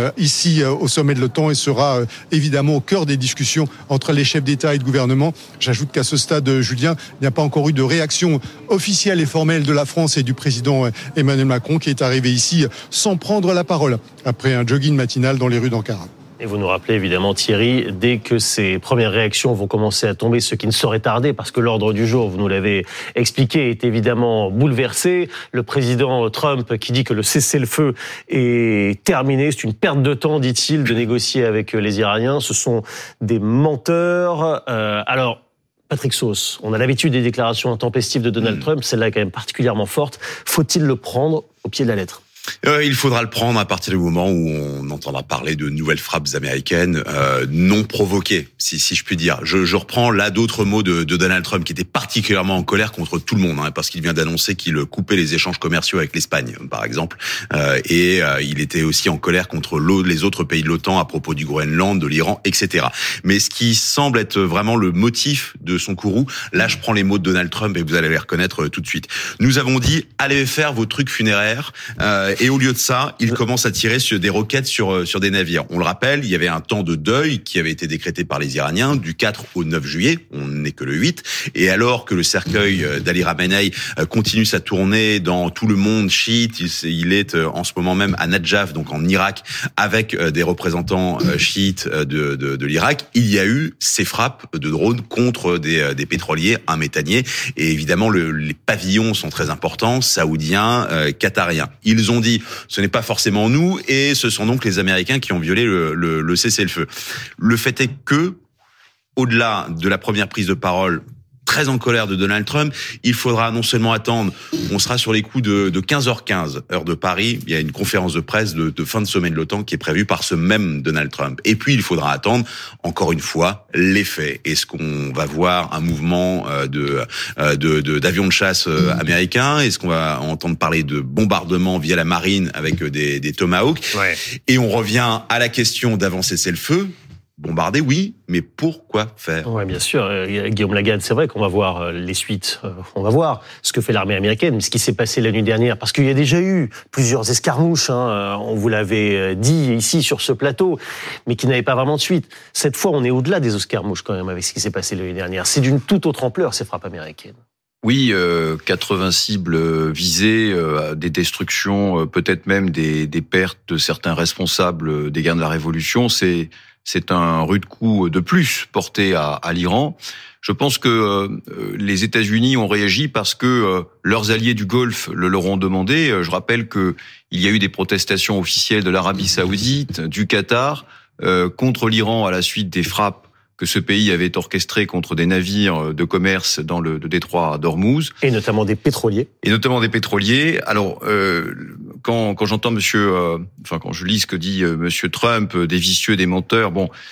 ici au sommet de l'OTAN et sera évidemment au cœur des discussions entre les chefs d'État et de gouvernement. J'ajoute qu'à ce stade, Julien, il n'y a pas encore eu de réaction officielle et formelle de la France et du président Emmanuel Macron qui est arrivé ici sans prendre la parole après un jogging matinal dans les rues d'Ankara. Et vous nous rappelez évidemment, Thierry, dès que ces premières réactions vont commencer à tomber, ce qui ne saurait tarder, parce que l'ordre du jour, vous nous l'avez expliqué, est évidemment bouleversé. Le président Trump qui dit que le cessez-le-feu est terminé, c'est une perte de temps, dit-il, de négocier avec les Iraniens. Ce sont des menteurs. Alors, Patrick Sauce, on a l'habitude des déclarations intempestives de Donald Trump, celle-là est quand même particulièrement forte. Faut-il le prendre au pied de la lettre ? Il faudra le prendre à partir du moment où on entendra parler de nouvelles frappes américaines non provoquées, si je puis dire. Je reprends là d'autres mots de Donald Trump qui était particulièrement en colère contre tout le monde, parce qu'il vient d'annoncer qu'il coupait les échanges commerciaux avec l'Espagne, par exemple, et il était aussi en colère contre les autres pays de l'OTAN à propos du Groenland, de l'Iran, etc. Mais ce qui semble être vraiment le motif de son courroux, là je prends les mots de Donald Trump et vous allez les reconnaître tout de suite. Nous avons dit allez faire vos trucs funéraires. Et au lieu de ça, il commence à tirer sur des roquettes sur des navires. On le rappelle, il y avait un temps de deuil qui avait été décrété par les Iraniens du 4 au 9 juillet. On n'est que le 8. Et alors que le cercueil d'Ali Khamenei continue sa tournée dans tout le monde chiite, il est en ce moment même à Nadjaf, donc en Irak, avec des représentants chiites de l'Irak. Il y a eu ces frappes de drones contre des pétroliers, un méthanier. Et évidemment, les pavillons sont très importants, saoudiens, qatariens. Ils ont dit, ce n'est pas forcément nous, et ce sont donc les Américains qui ont violé le cessez-le-feu. Le fait est que, au-delà de la première prise de parole très en colère de Donald Trump. Il faudra non seulement attendre, on sera sur les coups de 15h15, heure de Paris, il y a une conférence de presse de fin de sommet de l'OTAN qui est prévue par ce même Donald Trump. Et puis, il faudra attendre, encore une fois, les faits. Est-ce qu'on va voir un mouvement d'avions de chasse américains? Est-ce qu'on va entendre parler de bombardements via la marine avec des Tomahawks? Et on revient à la question d'avancer cessez-le-feu. Bombarder, oui, mais pourquoi faire? Ouais, bien sûr. Guillaume Lagarde, c'est vrai qu'on va voir les suites. On va voir ce que fait l'armée américaine, ce qui s'est passé la nuit dernière. Parce qu'il y a déjà eu plusieurs escarmouches, on vous l'avait dit ici sur ce plateau, mais qui n'avaient pas vraiment de suite. Cette fois, on est au-delà des escarmouches quand même avec ce qui s'est passé la nuit dernière. C'est d'une toute autre ampleur, ces frappes américaines. Oui, 80 cibles visées, des destructions, peut-être même des pertes de certains responsables des guerres de la Révolution. C'est un rude coup de plus porté à l'Iran. Je pense que les États-Unis ont réagi parce que leurs alliés du Golfe le leur ont demandé. Je rappelle que il y a eu des protestations officielles de l'Arabie Saoudite, du Qatar, contre l'Iran à la suite des frappes que ce pays avait orchestrées contre des navires de commerce dans le détroit d'Ormuz. Et notamment des pétroliers. Alors, quand j'entends quand je lis ce que dit monsieur Trump, des vicieux, des menteurs,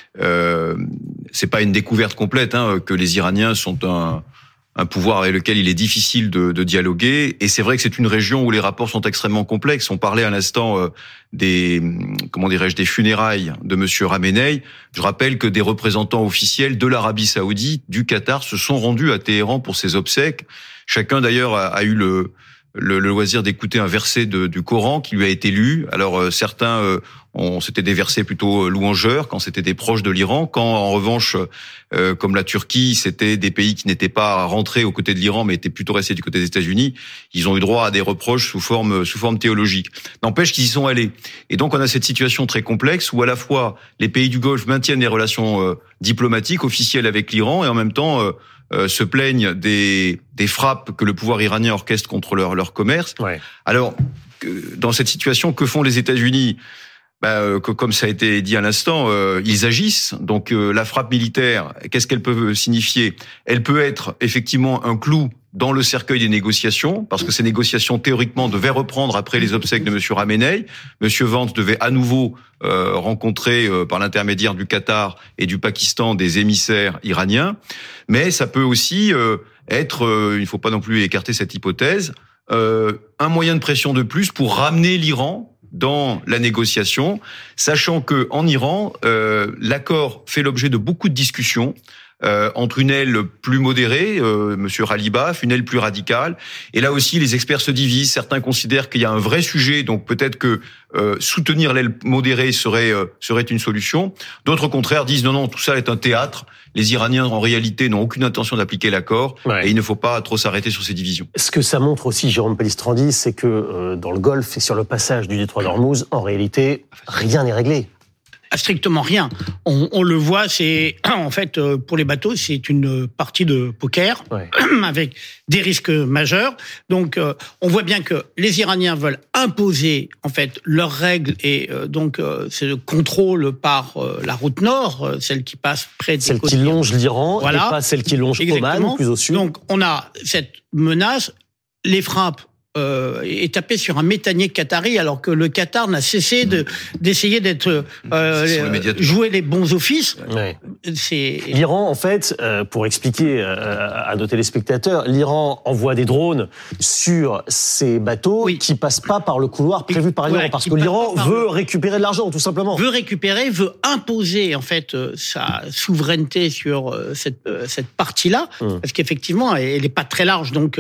c'est pas une découverte complète, que les Iraniens sont un pouvoir avec lequel il est difficile de dialoguer. Et c'est vrai que c'est une région où les rapports sont extrêmement complexes. On parlait à l'instant des funérailles de monsieur Khamenei. Je rappelle que des représentants officiels de l'Arabie Saoudite, du Qatar, se sont rendus à Téhéran pour ses obsèques. Chacun d'ailleurs a eu le loisir d'écouter un verset du Coran qui lui a été lu. Alors certains c'était des versets plutôt louangeurs quand c'était des proches de l'Iran, quand en revanche comme la Turquie, c'était des pays qui n'étaient pas rentrés aux côtés de l'Iran mais étaient plutôt restés du côté des États-Unis, ils ont eu droit à des reproches sous forme théologique. N'empêche qu'ils y sont allés. Et donc on a cette situation très complexe où à la fois les pays du Golfe maintiennent des relations diplomatiques officielles avec l'Iran et en même temps se plaignent des frappes que le pouvoir iranien orchestre contre leur commerce. Ouais. Alors, dans cette situation, que font les États-Unis? Comme ça a été dit à l'instant, ils agissent. Donc, la frappe militaire, qu'est-ce qu'elle peut signifier? Elle peut être effectivement un clou dans le cercueil des négociations, parce que ces négociations, théoriquement, devaient reprendre après les obsèques de M. Khamenei. M. Vance devait à nouveau rencontrer, par l'intermédiaire du Qatar et du Pakistan, des émissaires iraniens. Mais ça peut aussi être, il ne faut pas non plus écarter cette hypothèse, un moyen de pression de plus pour ramener l'Iran dans la négociation, sachant que en Iran, l'accord fait l'objet de beaucoup de discussions entre une aile plus modérée, Monsieur Ghalibaf, une aile plus radicale. Et là aussi, les experts se divisent. Certains considèrent qu'il y a un vrai sujet, donc peut-être que soutenir l'aile modérée serait une solution. D'autres, au contraire, disent non, tout ça est un théâtre. Les Iraniens, en réalité, n'ont aucune intention d'appliquer l'accord et il ne faut pas trop s'arrêter sur ces divisions. Ce que ça montre aussi, Jérôme Pellistrandi, c'est que dans le Golfe et sur le passage du détroit d'Ormuz, en réalité, rien n'est réglé. Strictement rien. On le voit, c'est en fait pour les bateaux, c'est une partie de poker avec des risques majeurs. Donc on voit bien que les Iraniens veulent imposer en fait leurs règles et donc c'est le contrôle par la route nord, celle qui passe près des côtes. Celle qui longe l'Iran et pas celle qui longe Oman, plus au sud. Donc on a cette menace, les frappes est tapé sur un méthanier qatari, alors que le Qatar n'a cessé d'essayer d'être jouer les bons offices. Ouais. L'Iran, en fait, pour expliquer à nos téléspectateurs, l'Iran envoie des drones sur ces bateaux qui passent pas par le couloir prévu par l'Iran, parce que l'Iran veut récupérer de l'argent, tout simplement. Veut imposer en fait sa souveraineté sur cette partie-là, parce qu'effectivement, elle est pas très large, donc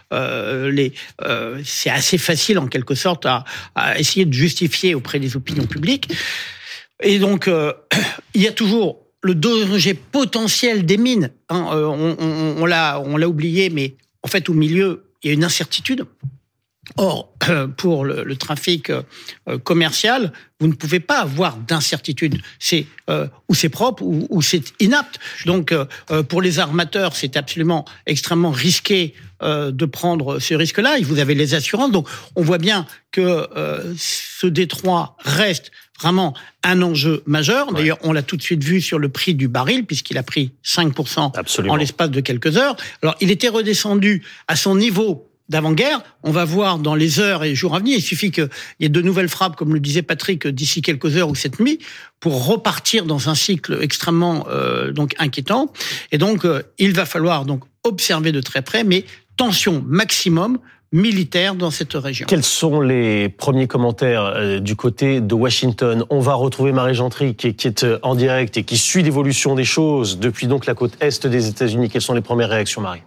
c'est assez facile en quelque sorte à essayer de justifier auprès des opinions publiques. Et donc, il y a toujours le danger potentiel des mines. On l'a oublié, mais en fait, au milieu, il y a une incertitude. Or, pour le trafic commercial, vous ne pouvez pas avoir d'incertitude. C'est ou c'est propre ou c'est inapte. Donc, pour les armateurs, c'est absolument extrêmement risqué de prendre ce risque-là. Et vous avez les assurances. Donc, on voit bien que ce détroit reste vraiment un enjeu majeur. D'ailleurs, on l'a tout de suite vu sur le prix du baril, puisqu'il a pris 5% en l'espace de quelques heures. Alors, il était redescendu à son niveau d'avant-guerre. On va voir dans les heures et les jours à venir. Il suffit qu'il y ait de nouvelles frappes, comme le disait Patrick, d'ici quelques heures ou cette nuit, pour repartir dans un cycle extrêmement donc inquiétant. Et donc, il va falloir donc observer de très près, mais tension maximum militaire dans cette région. Quels sont les premiers commentaires du côté de Washington? On va retrouver Marie Gentry qui est en direct et qui suit l'évolution des choses depuis donc la côte est des États-Unis. Quelles sont les premières réactions, Marie?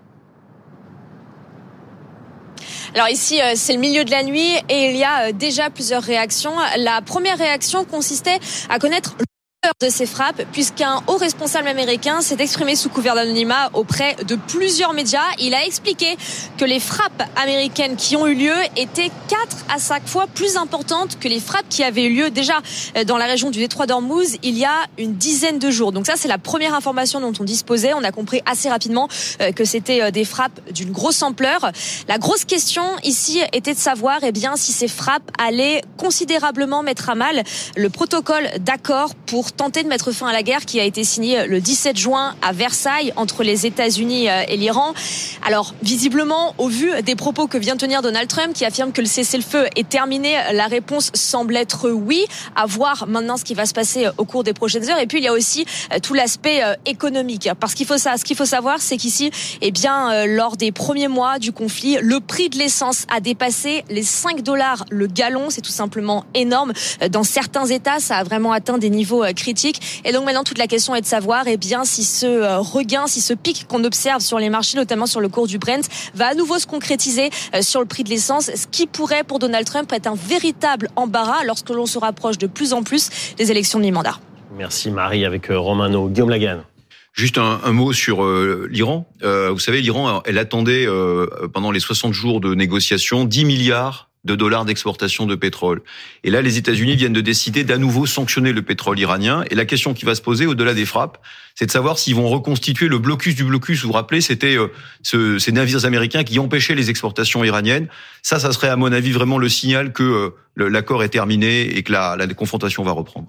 Alors ici, c'est le milieu de la nuit et il y a déjà plusieurs réactions. La première réaction consistait à connaître de ces frappes, puisqu'un haut responsable américain s'est exprimé sous couvert d'anonymat auprès de plusieurs médias. Il a expliqué que les frappes américaines qui ont eu lieu étaient 4 à 5 fois plus importantes que les frappes qui avaient eu lieu déjà dans la région du détroit d'Ormuz il y a une dizaine de jours. Donc ça, c'est la première information dont on disposait. On a compris assez rapidement que c'était des frappes d'une grosse ampleur. La grosse question ici était de savoir si ces frappes allaient considérablement mettre à mal le protocole d'accord pour tenter de mettre fin à la guerre qui a été signée le 17 juin à Versailles entre les États-Unis et l'Iran. Alors, visiblement, au vu des propos que vient de tenir Donald Trump, qui affirme que le cessez-le-feu est terminé, la réponse semble être oui. À voir maintenant ce qui va se passer au cours des prochaines heures. Et puis, il y a aussi tout l'aspect économique. Parce ce qu'il faut savoir, c'est qu'ici, lors des premiers mois du conflit, le prix de l'essence a dépassé les $5 le gallon. C'est tout simplement énorme. Dans certains États, ça a vraiment atteint des niveaux critique. Et donc maintenant, toute la question est de savoir si ce regain, si ce pic qu'on observe sur les marchés, notamment sur le cours du Brent, va à nouveau se concrétiser sur le prix de l'essence, ce qui pourrait pour Donald Trump être un véritable embarras lorsque l'on se rapproche de plus en plus des élections de mi-mandat. Merci Marie avec Romano. Guillaume Lagan. Juste un mot sur l'Iran. Vous savez, l'Iran, elle attendait pendant les 60 jours de négociations 10 milliards de dollars d'exportation de pétrole. Et là, les États-Unis viennent de décider d'à nouveau sanctionner le pétrole iranien. Et la question qui va se poser au-delà des frappes, c'est de savoir s'ils vont reconstituer le blocus du blocus. Vous vous rappelez, c'était ces navires américains qui empêchaient les exportations iraniennes. Ça serait à mon avis vraiment le signal que l'accord est terminé et que la confrontation va reprendre.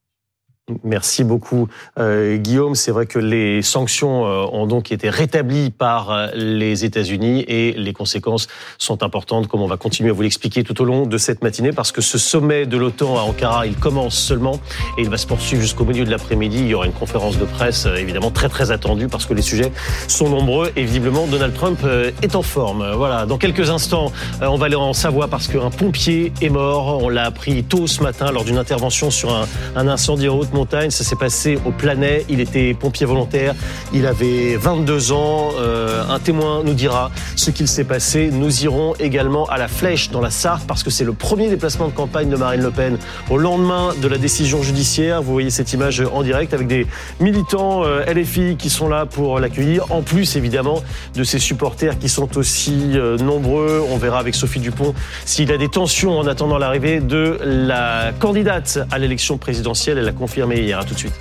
Merci beaucoup Guillaume. C'est vrai que les sanctions ont donc été rétablies par les États-Unis et les conséquences sont importantes, comme on va continuer à vous l'expliquer tout au long de cette matinée, parce que ce sommet de l'OTAN à Ankara, il commence seulement et il va se poursuivre jusqu'au milieu de l'après-midi. Il y aura une conférence de presse évidemment très très attendue parce que les sujets sont nombreux et visiblement Donald Trump est en forme. Voilà, dans quelques instants, on va aller en Savoie parce qu'un pompier est mort. On l'a appris tôt ce matin lors d'une intervention sur un incendie en haute montagne. Ça s'est passé au Planay. Il était pompier volontaire. Il avait 22 ans. Un témoin nous dira ce qu'il s'est passé. Nous irons également à la Flèche dans la Sarthe parce que c'est le premier déplacement de campagne de Marine Le Pen au lendemain de la décision judiciaire. Vous voyez cette image en direct avec des militants LFI qui sont là pour l'accueillir. En plus, évidemment, de ses supporters qui sont aussi nombreux. On verra avec Sophie Dupont s'il y a des tensions en attendant l'arrivée de la candidate à l'élection présidentielle. Elle l'a confirmé hier. À tout de suite.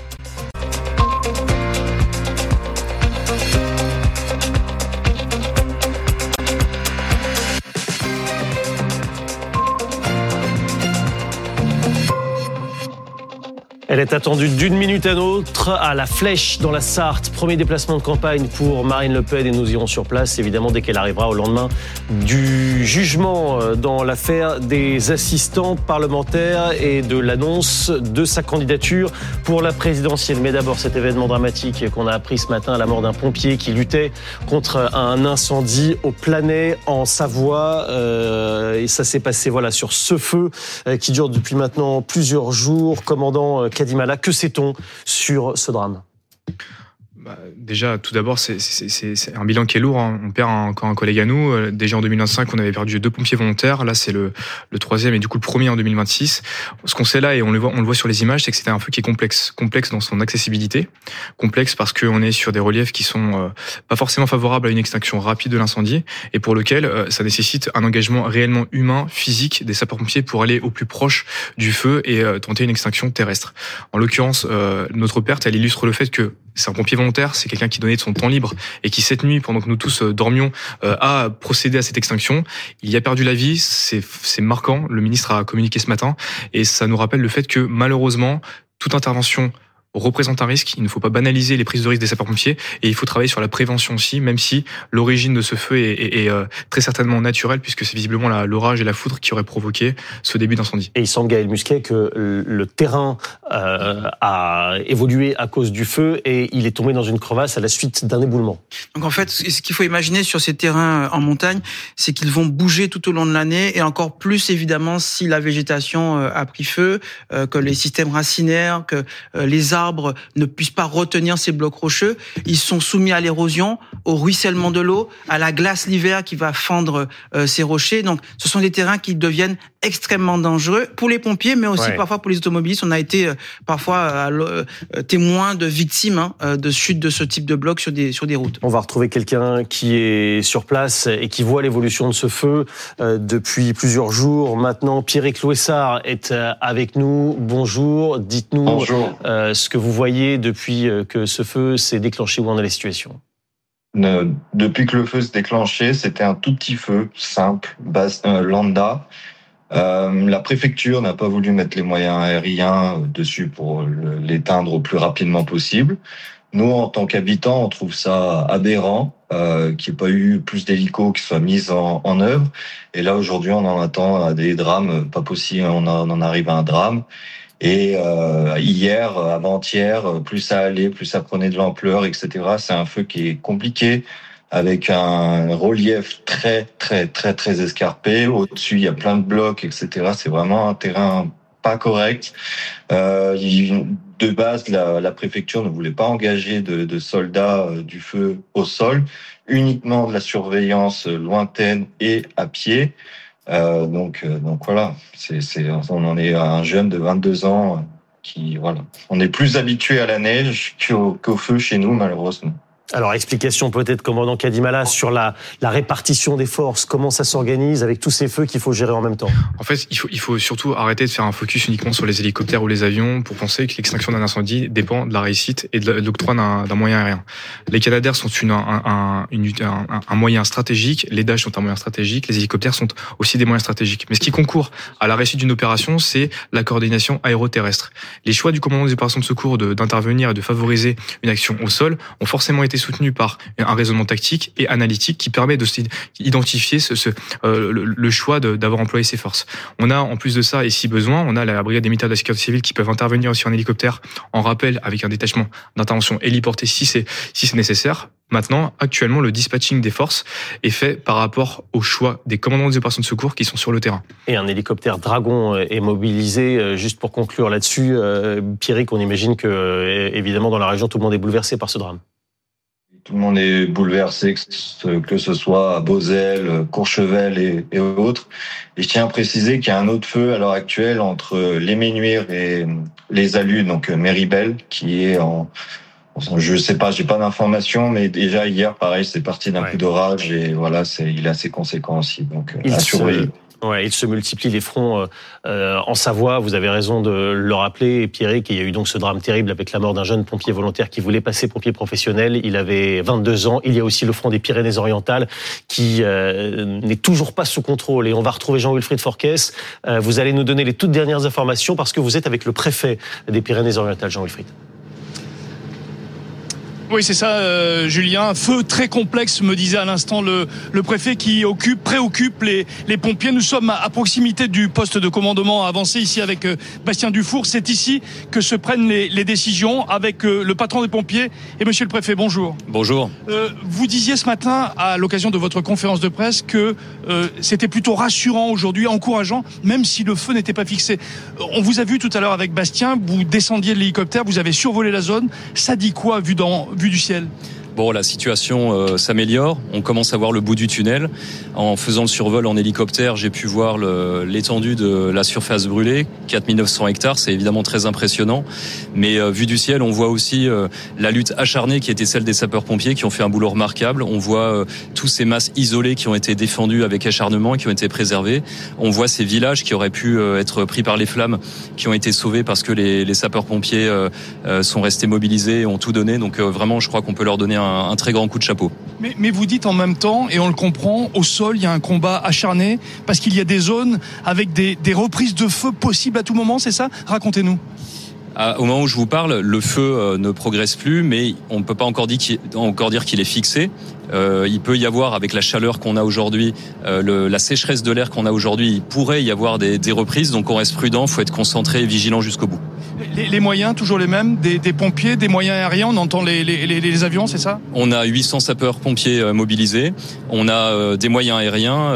Elle est attendue d'une minute à l'autre à la Flèche dans la Sarthe. Premier déplacement de campagne pour Marine Le Pen et nous irons sur place évidemment dès qu'elle arrivera au lendemain du jugement dans l'affaire des assistants parlementaires et de l'annonce de sa candidature pour la présidentielle. Mais d'abord cet événement dramatique qu'on a appris ce matin, la mort d'un pompier qui luttait contre un incendie au Planay en Savoie. Et ça s'est passé sur ce feu qui dure depuis maintenant plusieurs jours. Commandant Kadimala, que sait-on sur ce drame ? Déjà, tout d'abord, c'est un bilan qui est lourd. On perd encore un collègue à nous. Déjà en 2025, on avait perdu 2 pompiers volontaires. Là, c'est le troisième et du coup le premier en 2026. Ce qu'on sait là, et on le voit sur les images, c'est que c'était un feu qui est complexe dans son accessibilité. Complexe parce qu'on est sur des reliefs qui sont pas forcément favorables à une extinction rapide de l'incendie et pour lequel ça nécessite un engagement réellement humain, physique des sapeurs-pompiers pour aller au plus proche du feu et tenter une extinction terrestre. En l'occurrence, notre perte, elle illustre le fait que c'est un pompier volontaire, c'est quelqu'un qui donnait de son temps libre et qui cette nuit, pendant que nous tous dormions, a procédé à cette extinction. Il y a perdu la vie, c'est marquant. Le ministre a communiqué ce matin et ça nous rappelle le fait que malheureusement, toute intervention représente un risque. Il ne faut pas banaliser les prises de risque des sapeurs-pompiers et il faut travailler sur la prévention aussi, même si l'origine de ce feu est très certainement naturelle, puisque c'est visiblement l'orage et la foudre qui auraient provoqué ce début d'incendie. Et il semble, Gaël Musquet, que le terrain a évolué à cause du feu et il est tombé dans une crevasse à la suite d'un éboulement. Donc en fait, ce qu'il faut imaginer sur ces terrains en montagne, c'est qu'ils vont bouger tout au long de l'année et encore plus évidemment si la végétation a pris feu, que les systèmes racinaires, que les arbres ne puissent pas retenir ces blocs rocheux. Ils sont soumis à l'érosion, au ruissellement de l'eau, à la glace l'hiver qui va fendre ces rochers. Donc, ce sont des terrains qui deviennent extrêmement dangereux pour les pompiers, mais aussi parfois pour les automobilistes. On a été parfois témoins de victimes de chutes de ce type de blocs sur des routes. On va retrouver quelqu'un qui est sur place et qui voit l'évolution de ce feu depuis plusieurs jours. Maintenant, Pierrick Louessard est avec nous. Bonjour, dites-nous ce que vous voyez depuis que ce feu s'est déclenché, où en est la situation? Depuis que le feu s'est déclenché, c'était un tout petit feu, simple, lambda. La préfecture n'a pas voulu mettre les moyens aériens dessus pour l'éteindre au plus rapidement possible. Nous, en tant qu'habitants, on trouve ça aberrant qu'il n'y ait pas eu plus d'hélicos qui soient mis en œuvre. Et là, aujourd'hui, on en attend à des drames, pas possible, on en arrive à un drame. Et hier, avant-hier, plus ça allait, plus ça prenait de l'ampleur, etc. C'est un feu qui est compliqué, avec un relief très escarpé. Au-dessus, il y a plein de blocs, etc. C'est vraiment un terrain pas correct. De base, la préfecture ne voulait pas engager de soldats du feu au sol, uniquement de la surveillance lointaine et à pied. Donc voilà, on en est à un jeune de 22 ans qui, voilà. On est plus habitué à la neige qu'au feu chez nous, malheureusement. Alors, explication peut-être, commandant Kadimala, sur la répartition des forces. Comment ça s'organise avec tous ces feux qu'il faut gérer en même temps? En fait, il faut surtout arrêter de faire un focus uniquement sur les hélicoptères ou les avions pour penser que l'extinction d'un incendie dépend de la réussite et de l'octroi d'un moyen aérien. Les Canadair sont un moyen stratégique, les Dash sont un moyen stratégique, les hélicoptères sont aussi des moyens stratégiques. Mais ce qui concourt à la réussite d'une opération, c'est la coordination aéroterrestre. Les choix du commandant des opérations de secours d'intervenir et de favoriser une action au sol ont forcément été soutenu par un raisonnement tactique et analytique qui permet d'identifier le choix d'avoir employé ces forces. On a, en plus de ça, et si besoin, on a la brigade des militaires de la sécurité civile qui peuvent intervenir aussi en hélicoptère en rappel avec un détachement d'intervention héliporté si c'est nécessaire. Maintenant, actuellement, le dispatching des forces est fait par rapport au choix des commandants des opérations de secours qui sont sur le terrain. Et un hélicoptère Dragon est mobilisé. Juste pour conclure là-dessus, Pierrick, on imagine que, évidemment, dans la région, tout le monde est bouleversé par ce drame. Tout le monde est bouleversé, que ce soit à Beauzelle, Courchevel et autres. Et je tiens à préciser qu'il y a un autre feu à l'heure actuelle entre les Ménuires et les Alus, donc Méribel, qui est je sais pas, j'ai pas d'informations, mais déjà hier, pareil, c'est parti d'un coup d'orage et voilà, il est assez conséquent aussi. Donc, à surveiller. Ouais, il se multiplie les fronts en Savoie. Vous avez raison de le rappeler, Pierrick. Il y a eu donc ce drame terrible avec la mort d'un jeune pompier volontaire qui voulait passer pompier professionnel. Il avait 22 ans. Il y a aussi le front des Pyrénées-Orientales qui n'est toujours pas sous contrôle. Et on va retrouver Jean-Wilfried Forquès. Vous allez nous donner les toutes dernières informations parce que vous êtes avec le préfet des Pyrénées-Orientales, Jean-Wilfried. Oui, c'est ça, Julien. Feu très complexe, me disait à l'instant le préfet qui préoccupe les pompiers. Nous sommes à proximité du poste de commandement avancé ici avec Bastien Dufour. C'est ici que se prennent les décisions avec le patron des pompiers et monsieur le préfet. Bonjour. Bonjour. Vous disiez ce matin, à l'occasion de votre conférence de presse, que c'était plutôt rassurant aujourd'hui, encourageant, même si le feu n'était pas fixé. On vous a vu tout à l'heure avec Bastien, vous descendiez de l'hélicoptère, vous avez survolé la zone. Ça dit quoi, vu du ciel? Bon, la situation s'améliore. On commence à voir le bout du tunnel. En faisant le survol en hélicoptère, j'ai pu voir l'étendue de la surface brûlée, 4900 hectares. C'est évidemment très impressionnant. Mais vu du ciel, on voit aussi la lutte acharnée qui était celle des sapeurs-pompiers, qui ont fait un boulot remarquable. On voit tous ces masses isolées qui ont été défendues avec acharnement et qui ont été préservées. On voit ces villages qui auraient pu être pris par les flammes, qui ont été sauvés parce que les sapeurs-pompiers sont restés mobilisés et ont tout donné. Donc vraiment, je crois qu'on peut leur donner un très grand coup de chapeau. Mais vous dites en même temps, et on le comprend, au sol, il y a un combat acharné, parce qu'il y a des zones avec des reprises de feu possibles à tout moment, c'est ça ? Racontez-nous. Au moment où je vous parle, le feu ne progresse plus, mais on ne peut pas encore dire qu'il est fixé. Il peut y avoir, avec la chaleur qu'on a aujourd'hui, la sécheresse de l'air qu'on a aujourd'hui, il pourrait y avoir des reprises, donc on reste prudent, il faut être concentré et vigilant jusqu'au bout. Les moyens, toujours les mêmes, des pompiers, des moyens aériens, on entend les avions, c'est ça ? On a 800 sapeurs-pompiers mobilisés, on a des moyens aériens,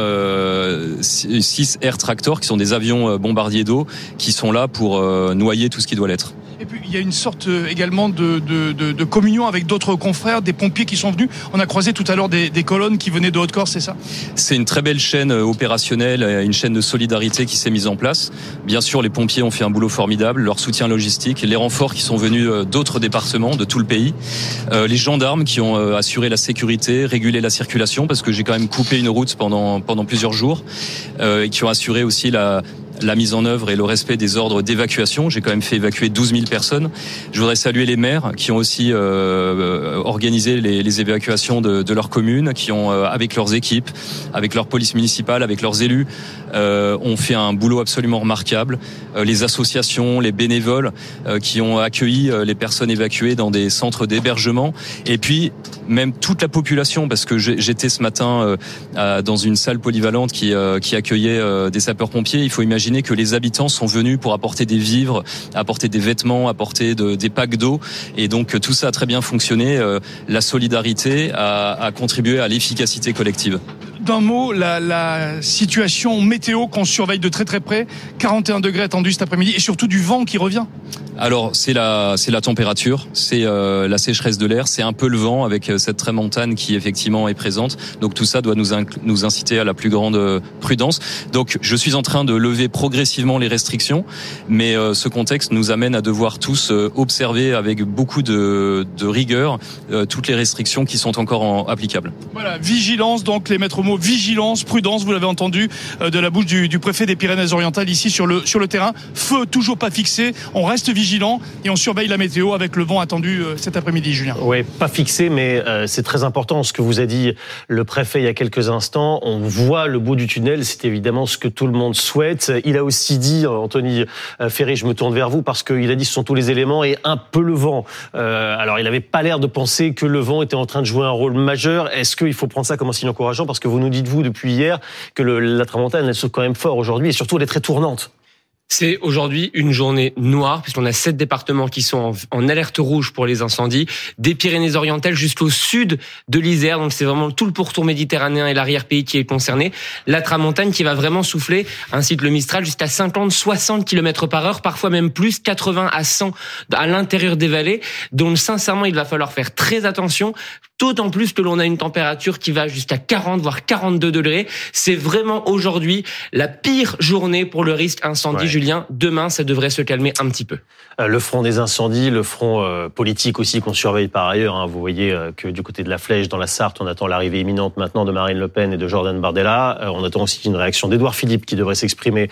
6 Air Tractor, qui sont des avions bombardiers d'eau, qui sont là pour noyer tout ce qui doit l'être. Et puis il y a une sorte également de communion avec d'autres confrères, des pompiers qui sont venus. On a croisé tout à l'heure des colonnes qui venaient de Haute-Corse, c'est ça ? C'est une très belle chaîne opérationnelle, une chaîne de solidarité qui s'est mise en place. Bien sûr, les pompiers ont fait un boulot formidable, leur soutien logistique, les renforts qui sont venus d'autres départements, de tout le pays, les gendarmes qui ont assuré la sécurité, régulé la circulation, parce que j'ai quand même coupé une route pendant plusieurs jours, et qui ont assuré aussi la mise en œuvre et le respect des ordres d'évacuation. J'ai quand même fait évacuer 12 000 personnes. Je voudrais saluer les maires qui ont aussi organisé les évacuations de leur commune, qui ont, avec leurs équipes, avec leur police municipale, avec leurs élus, ont fait un boulot absolument remarquable. Les associations, les bénévoles qui ont accueilli les personnes évacuées dans des centres d'hébergement. Et puis, même toute la population, parce que j'étais ce matin dans une salle polyvalente qui accueillait des sapeurs-pompiers. Il faut imaginer que les habitants sont venus pour apporter des vivres, apporter des vêtements, apporter des packs d'eau, et donc tout ça a très bien fonctionné. La solidarité a contribué à l'efficacité collective. D'un mot, la situation météo qu'on surveille de très très près, 41 degrés attendus cet après-midi, et surtout du vent qui revient. Alors c'est la température, c'est la sécheresse de l'air, c'est un peu le vent avec cette tramontane qui effectivement est présente. Donc tout ça doit nous inciter à la plus grande prudence. Donc je suis en train de lever progressivement les restrictions, mais ce contexte nous amène à devoir tous observer avec beaucoup de rigueur toutes les restrictions qui sont encore applicables. Voilà, vigilance, donc les maîtres mots, vigilance, prudence, vous l'avez entendu de la bouche du préfet des Pyrénées-Orientales ici sur le terrain. Feu toujours pas fixé, on reste vigilant et on surveille la météo avec le vent attendu cet après-midi, Julien. Oui, pas fixé, mais c'est très important ce que vous a dit le préfet il y a quelques instants. On voit le bout du tunnel, c'est évidemment ce que tout le monde souhaite. Il a aussi dit, Anthony Ferry, je me tourne vers vous, parce qu'il a dit ce sont tous les éléments et un peu le vent. Alors il n'avait pas l'air de penser que le vent était en train de jouer un rôle majeur. Est-ce qu'il faut prendre ça comme un signe encourageant ? Parce que vous nous dites, vous, depuis hier, que la tramontane, elle saute quand même fort aujourd'hui, et surtout elle est très tournante. C'est aujourd'hui une journée noire, puisqu'on a 7 départements qui sont en alerte rouge pour les incendies, des Pyrénées-Orientales jusqu'au sud de l'Isère, donc c'est vraiment tout le pourtour méditerranéen et l'arrière-pays qui est concerné. La tramontane qui va vraiment souffler, ainsi que le Mistral, jusqu'à 50-60 km/h, parfois même plus, 80 à 100 à l'intérieur des vallées, donc sincèrement il va falloir faire très attention, d'autant plus que l'on a une température qui va jusqu'à 40 voire 42 degrés. C'est vraiment aujourd'hui la pire journée pour le risque incendie. Ouais. Julien, demain, ça devrait se calmer un petit peu. Le front des incendies, le front politique aussi qu'on surveille par ailleurs. Vous voyez que du côté de la Flèche, dans la Sarthe, on attend l'arrivée imminente maintenant de Marine Le Pen et de Jordan Bardella. On attend aussi une réaction d'Édouard Philippe qui devrait s'exprimer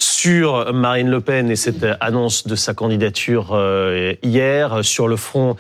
sur Marine Le Pen et cette annonce de sa candidature hier. Sur le front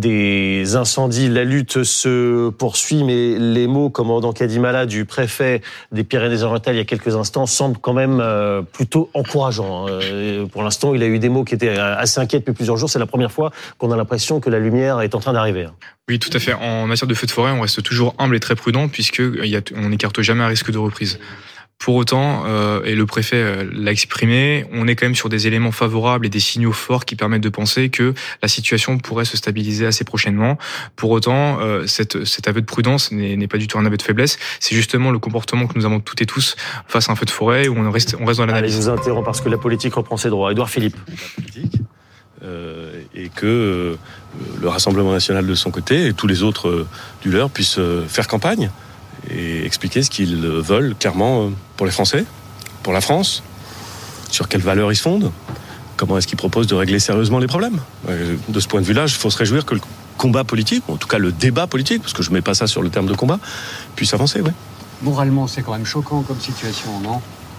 des incendies, la lutte se poursuit, mais les mots, commandant Kadimala, du préfet des Pyrénées-Orientales il y a quelques instants, semblent quand même plutôt encourageants. Pour l'instant, il a eu des mots qui étaient assez inquiets depuis plusieurs jours. C'est la première fois qu'on a l'impression que la lumière est en train d'arriver. Oui, tout à fait. En matière de feu de forêt, on reste toujours humble et très prudent, puisqu'on n'écarte jamais un risque de reprise. Pour autant, et le préfet l'a exprimé, on est quand même sur des éléments favorables et des signaux forts qui permettent de penser que la situation pourrait se stabiliser assez prochainement. Pour autant, cet aveu de prudence n'est pas du tout un aveu de faiblesse. C'est justement le comportement que nous avons toutes et tous face à un feu de forêt où on reste dans l'analyse. Allez, je vous interromps parce que la politique reprend ses droits. Édouard Philippe. Et que le Rassemblement national de son côté et tous les autres du leur puissent faire campagne et expliquer ce qu'ils veulent clairement pour les Français, pour la France, sur quelles valeurs ils se fondent, comment est-ce qu'ils proposent de régler sérieusement les problèmes. De ce point de vue-là, il faut se réjouir que le combat politique, ou en tout cas le débat politique, parce que je ne mets pas ça sur le terme de combat, puisse avancer, oui. Moralement, c'est quand même choquant comme situation, non ?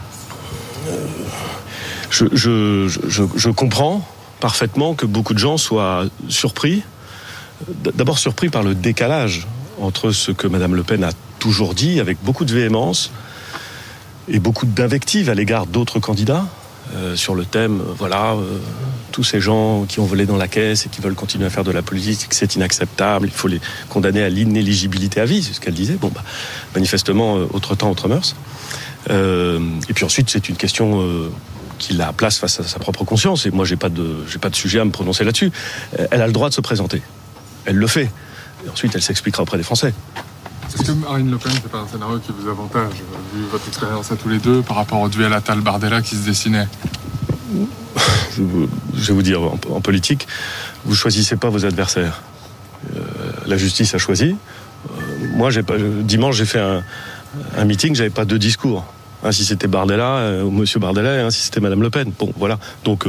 Je comprends parfaitement que beaucoup de gens soient surpris. D'abord surpris par le décalage entre ce que Mme Le Pen a toujours dit, avec beaucoup de véhémence et beaucoup d'invectives à l'égard d'autres candidats, sur le thème, tous ces gens qui ont volé dans la caisse et qui veulent continuer à faire de la politique, c'est inacceptable, il faut les condamner à l'inéligibilité à vie, c'est ce qu'elle disait. Manifestement, autre temps, autre mœurs. Et puis ensuite, c'est une question qu'il a place face à sa propre conscience. Et moi, j'ai pas de sujet à me prononcer là-dessus. Elle a le droit de se présenter. Elle le fait. Et ensuite, elle s'expliquera auprès des Français. Est-ce que Marine Le Pen, c'est pas un scénario qui vous avantage, vu votre expérience à tous les deux, par rapport au duel Attal-Bardella qui se dessinait ? Je vais vous dire, en politique, vous choisissez pas vos adversaires. La justice a choisi. Moi, dimanche, j'ai fait un meeting, j'avais pas deux discours. Un si c'était Bardella, ou Monsieur Bardella, et un si c'était Madame Le Pen. Bon, voilà. Donc,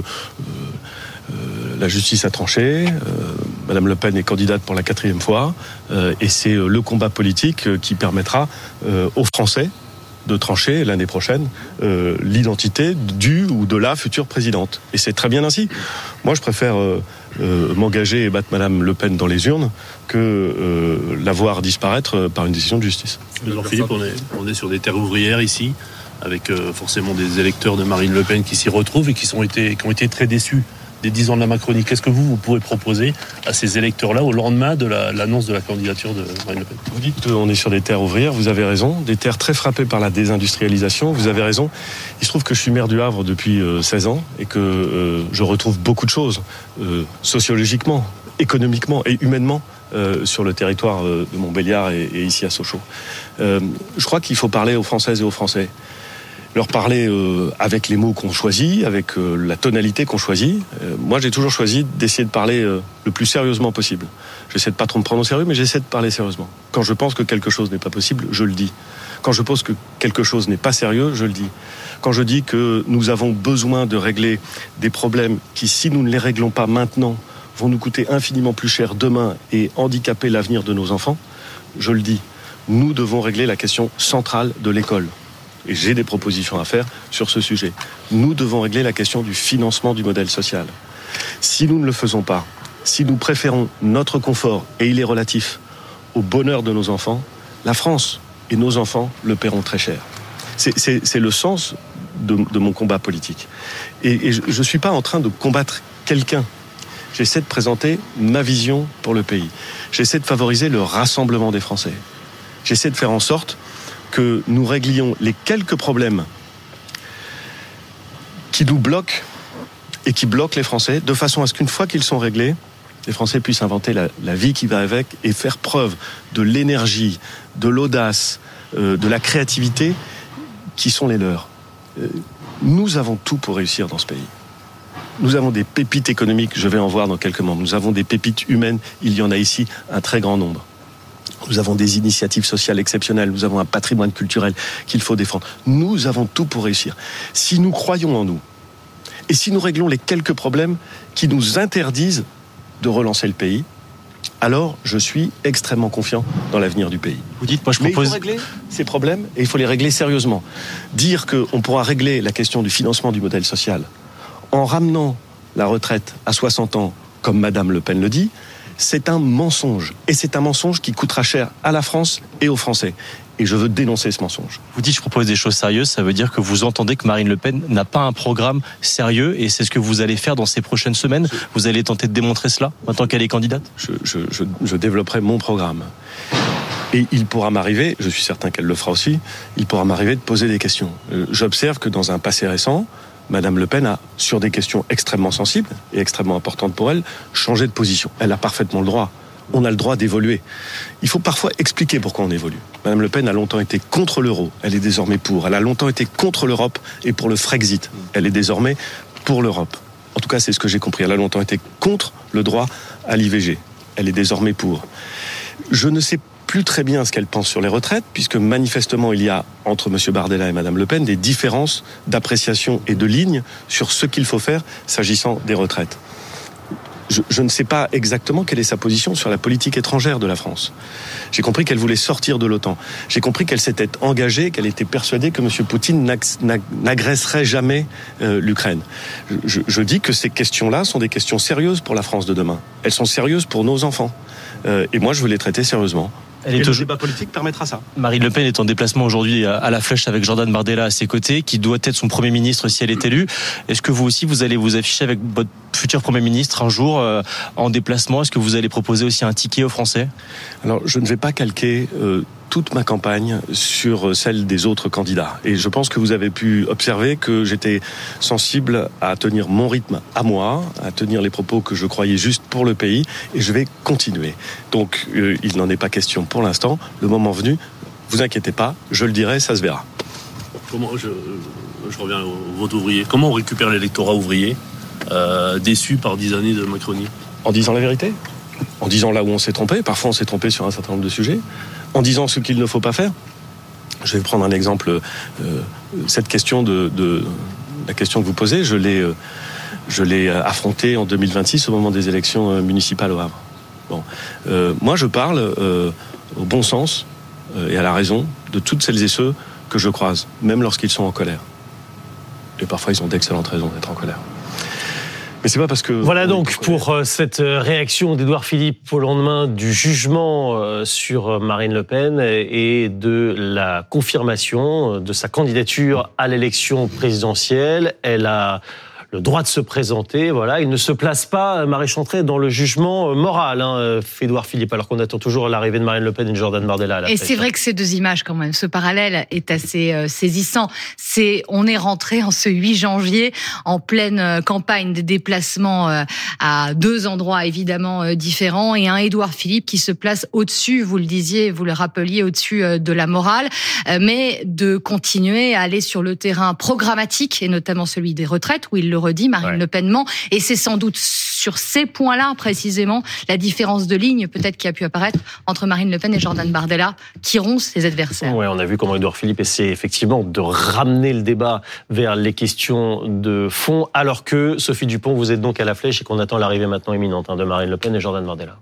la justice a tranché. Madame Le Pen est candidate pour la 4e fois. Et c'est le combat politique qui permettra aux Français de trancher l'année prochaine l'identité du ou de la future présidente. Et c'est très bien ainsi. Moi, je préfère m'engager et battre Madame Le Pen dans les urnes que la voir disparaître par une décision de justice. Jean-Philippe, on est sur des terres ouvrières ici, avec forcément des électeurs de Marine Le Pen qui s'y retrouvent et qui ont été très déçus des 10 ans de la Macronie. Qu'est-ce que vous pourrez proposer à ces électeurs-là au lendemain de l'annonce de la candidature de Marine Le Pen ? Vous dites qu'on est sur des terres ouvrières, vous avez raison, des terres très frappées par la désindustrialisation, vous avez raison. Il se trouve que je suis maire du Havre depuis 16 ans et que je retrouve beaucoup de choses, sociologiquement, économiquement et humainement, sur le territoire de Montbéliard et ici à Sochaux. Je crois qu'il faut parler aux Françaises et aux Français. Leur parler avec les mots qu'on choisit, avec la tonalité qu'on choisit. Moi, j'ai toujours choisi d'essayer de parler le plus sérieusement possible. J'essaie de pas trop me prendre au sérieux, mais j'essaie de parler sérieusement. Quand je pense que quelque chose n'est pas possible, je le dis. Quand je pense que quelque chose n'est pas sérieux, je le dis. Quand je dis que nous avons besoin de régler des problèmes qui, si nous ne les réglons pas maintenant, vont nous coûter infiniment plus cher demain et handicaper l'avenir de nos enfants, je le dis. Nous devons régler la question centrale de l'école. Et j'ai des propositions à faire sur ce sujet. Nous devons régler la question du financement du modèle social. Si nous ne le faisons pas, si nous préférons notre confort, et il est relatif, au bonheur de nos enfants, la France et nos enfants le paieront très cher. C'est le sens de mon combat politique. Et je ne suis pas en train de combattre quelqu'un. J'essaie de présenter ma vision pour le pays. J'essaie de favoriser le rassemblement des Français. J'essaie de faire en sorte que nous réglions les quelques problèmes qui nous bloquent et qui bloquent les Français, de façon à ce qu'une fois qu'ils sont réglés, les Français puissent inventer la vie qui va avec et faire preuve de l'énergie, de l'audace, de la créativité qui sont les leurs. Nous avons tout pour réussir dans ce pays. Nous avons des pépites économiques, je vais en voir dans quelques moments. Nous avons des pépites humaines, il y en a ici un très grand nombre. Nous avons des initiatives sociales exceptionnelles, nous avons un patrimoine culturel qu'il faut défendre. Nous avons tout pour réussir. Si nous croyons en nous, et si nous réglons les quelques problèmes qui nous interdisent de relancer le pays, alors je suis extrêmement confiant dans l'avenir du pays. Vous dites, moi je propose... Mais il faut régler ces problèmes, et il faut les régler sérieusement. Dire qu'on pourra régler la question du financement du modèle social en ramenant la retraite à 60 ans, comme Madame Le Pen le dit, c'est un mensonge. Et c'est un mensonge qui coûtera cher à la France et aux Français. Et je veux dénoncer ce mensonge. Vous dites je propose des choses sérieuses, ça veut dire que vous entendez que Marine Le Pen n'a pas un programme sérieux et c'est ce que vous allez faire dans ces prochaines semaines. Vous allez tenter de démontrer cela maintenant qu'elle est candidate ? Je développerai mon programme. Et il pourra m'arriver, je suis certain qu'elle le fera aussi, il pourra m'arriver de poser des questions. J'observe que dans un passé récent, Madame Le Pen a, sur des questions extrêmement sensibles et extrêmement importantes pour elle, changé de position. Elle a parfaitement le droit. On a le droit d'évoluer. Il faut parfois expliquer pourquoi on évolue. Madame Le Pen a longtemps été contre l'euro. Elle est désormais pour. Elle a longtemps été contre l'Europe et pour le Frexit. Elle est désormais pour l'Europe. En tout cas, c'est ce que j'ai compris. Elle a longtemps été contre le droit à l'IVG. Elle est désormais pour. Je ne sais plus très bien ce qu'elle pense sur les retraites, puisque manifestement, il y a, entre M. Bardella et Mme Le Pen, des différences d'appréciation et de ligne sur ce qu'il faut faire s'agissant des retraites. Je ne sais pas exactement quelle est sa position sur la politique étrangère de la France. J'ai compris qu'elle voulait sortir de l'OTAN. J'ai compris qu'elle s'était engagée, qu'elle était persuadée que M. Poutine n'agresserait jamais l'Ukraine. Je dis que ces questions-là sont des questions sérieuses pour la France de demain. Elles sont sérieuses pour nos enfants. Et moi, je veux les traiter sérieusement. Et le débat politique permettra ça. Marine Le Pen est en déplacement aujourd'hui à la Flèche avec Jordan Bardella à ses côtés, qui doit être son Premier ministre si elle est élue. Est-ce que vous aussi, vous allez vous afficher avec votre futur Premier ministre un jour en déplacement? Est-ce que vous allez proposer aussi un ticket aux Français? Alors, je ne vais pas calquer toute ma campagne sur celle des autres candidats. Et je pense que vous avez pu observer que j'étais sensible à tenir mon rythme à moi, à tenir les propos que je croyais justes pour le pays, et je vais continuer. Donc, il n'en est pas question pour l'instant. Le moment venu, vous inquiétez pas, je le dirai, ça se verra. Comment je reviens au vote ouvrier. Comment on récupère l'électorat ouvrier déçu par 10 années de Macronie? En disant la vérité, en disant là où on s'est trompé. Parfois, on s'est trompé sur un certain nombre de sujets. En disant ce qu'il ne faut pas faire. Je vais prendre un exemple. Cette question la question que vous posez, je l'ai affrontée en 2026 au moment des élections municipales au Havre. Bon, moi, je parle au bon sens et à la raison de toutes celles et ceux que je croise, même lorsqu'ils sont en colère. Et parfois, ils ont d'excellentes raisons d'être en colère. Mais c'est pas parce que... Voilà donc pour cette réaction d'Édouard Philippe au lendemain du jugement sur Marine Le Pen et de la confirmation de sa candidature à l'élection présidentielle. Elle a le droit de se présenter, voilà. Il ne se place pas, Marie Chantrey, dans le jugement moral, Édouard Philippe, alors qu'on attend toujours l'arrivée de Marine Le Pen et de Jordan Bardella à la Et fête. c'est vrai que ces deux images, quand même, ce parallèle est assez saisissant. On est rentré en ce 8 janvier, en pleine campagne de déplacement à deux endroits évidemment différents, et un Édouard Philippe qui se place au-dessus, vous le disiez, vous le rappeliez, au-dessus de la morale, mais de continuer à aller sur le terrain programmatique, et notamment celui des retraites, où il le redit, Marine Le Pen ment, et c'est sans doute sur ces points-là, précisément, la différence de ligne, peut-être, qui a pu apparaître entre Marine Le Pen et Jordan Bardella, qui ronce ses adversaires. Ouais, on a vu comment Édouard Philippe essaie effectivement de ramener le débat vers les questions de fond, alors que, Sophie Dupont, vous êtes donc à la Flèche et qu'on attend l'arrivée maintenant imminente de Marine Le Pen et Jordan Bardella.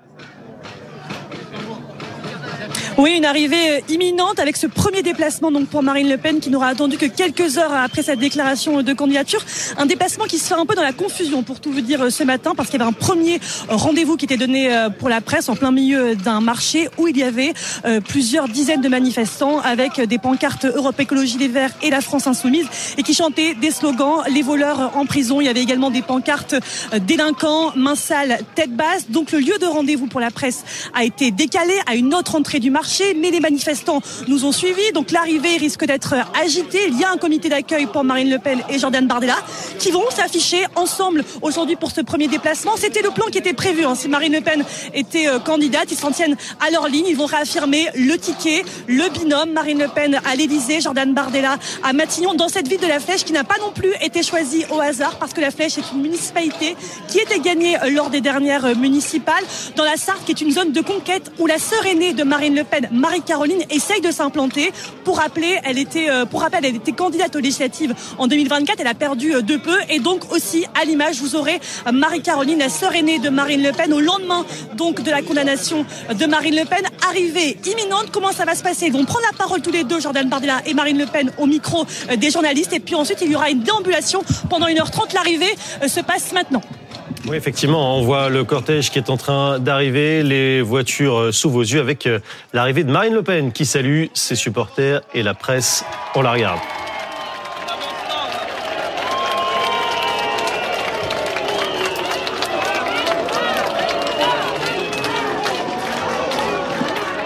Oui, une arrivée imminente avec ce premier déplacement donc pour Marine Le Pen qui n'aura attendu que quelques heures après sa déclaration de candidature. Un déplacement qui se fait un peu dans la confusion pour tout vous dire ce matin, parce qu'il y avait un premier rendez-vous qui était donné pour la presse en plein milieu d'un marché où il y avait plusieurs dizaines de manifestants avec des pancartes Europe Écologie Les Verts et la France Insoumise et qui chantaient des slogans, les voleurs en prison. Il y avait également des pancartes délinquants, main sale, tête basse. Donc le lieu de rendez-vous pour la presse a été décalé à une autre entrée du marché. Mais les manifestants nous ont suivis, donc l'arrivée risque d'être agitée. Il y a un comité d'accueil pour Marine Le Pen et Jordan Bardella qui vont s'afficher ensemble aujourd'hui pour ce premier déplacement. C'était le plan qui était prévu. Si Marine Le Pen était candidate, ils s'en tiennent à leur ligne. Ils vont réaffirmer le ticket, le binôme. Marine Le Pen à l'Élysée, Jordan Bardella à Matignon, dans cette ville de la Flèche qui n'a pas non plus été choisie au hasard, parce que la Flèche est une municipalité qui était gagnée lors des dernières municipales, dans la Sarthe, qui est une zone de conquête où la sœur aînée de Marine Le Pen, Marie-Caroline, essaye de s'implanter. Pour rappel, elle était candidate aux législatives en 2024. Elle a perdu de peu. Et donc aussi, à l'image, vous aurez Marie-Caroline, la sœur aînée de Marine Le Pen, au lendemain donc de la condamnation de Marine Le Pen. Arrivée imminente. Comment ça va se passer? Ils vont prendre la parole tous les deux, Jordan Bardella et Marine Le Pen, au micro des journalistes. Et puis ensuite, il y aura une déambulation pendant 1h30. L'arrivée se passe maintenant. Oui, effectivement, on voit le cortège qui est en train d'arriver, les voitures sous vos yeux, avec l'arrivée de Marine Le Pen qui salue ses supporters et la presse. On la regarde.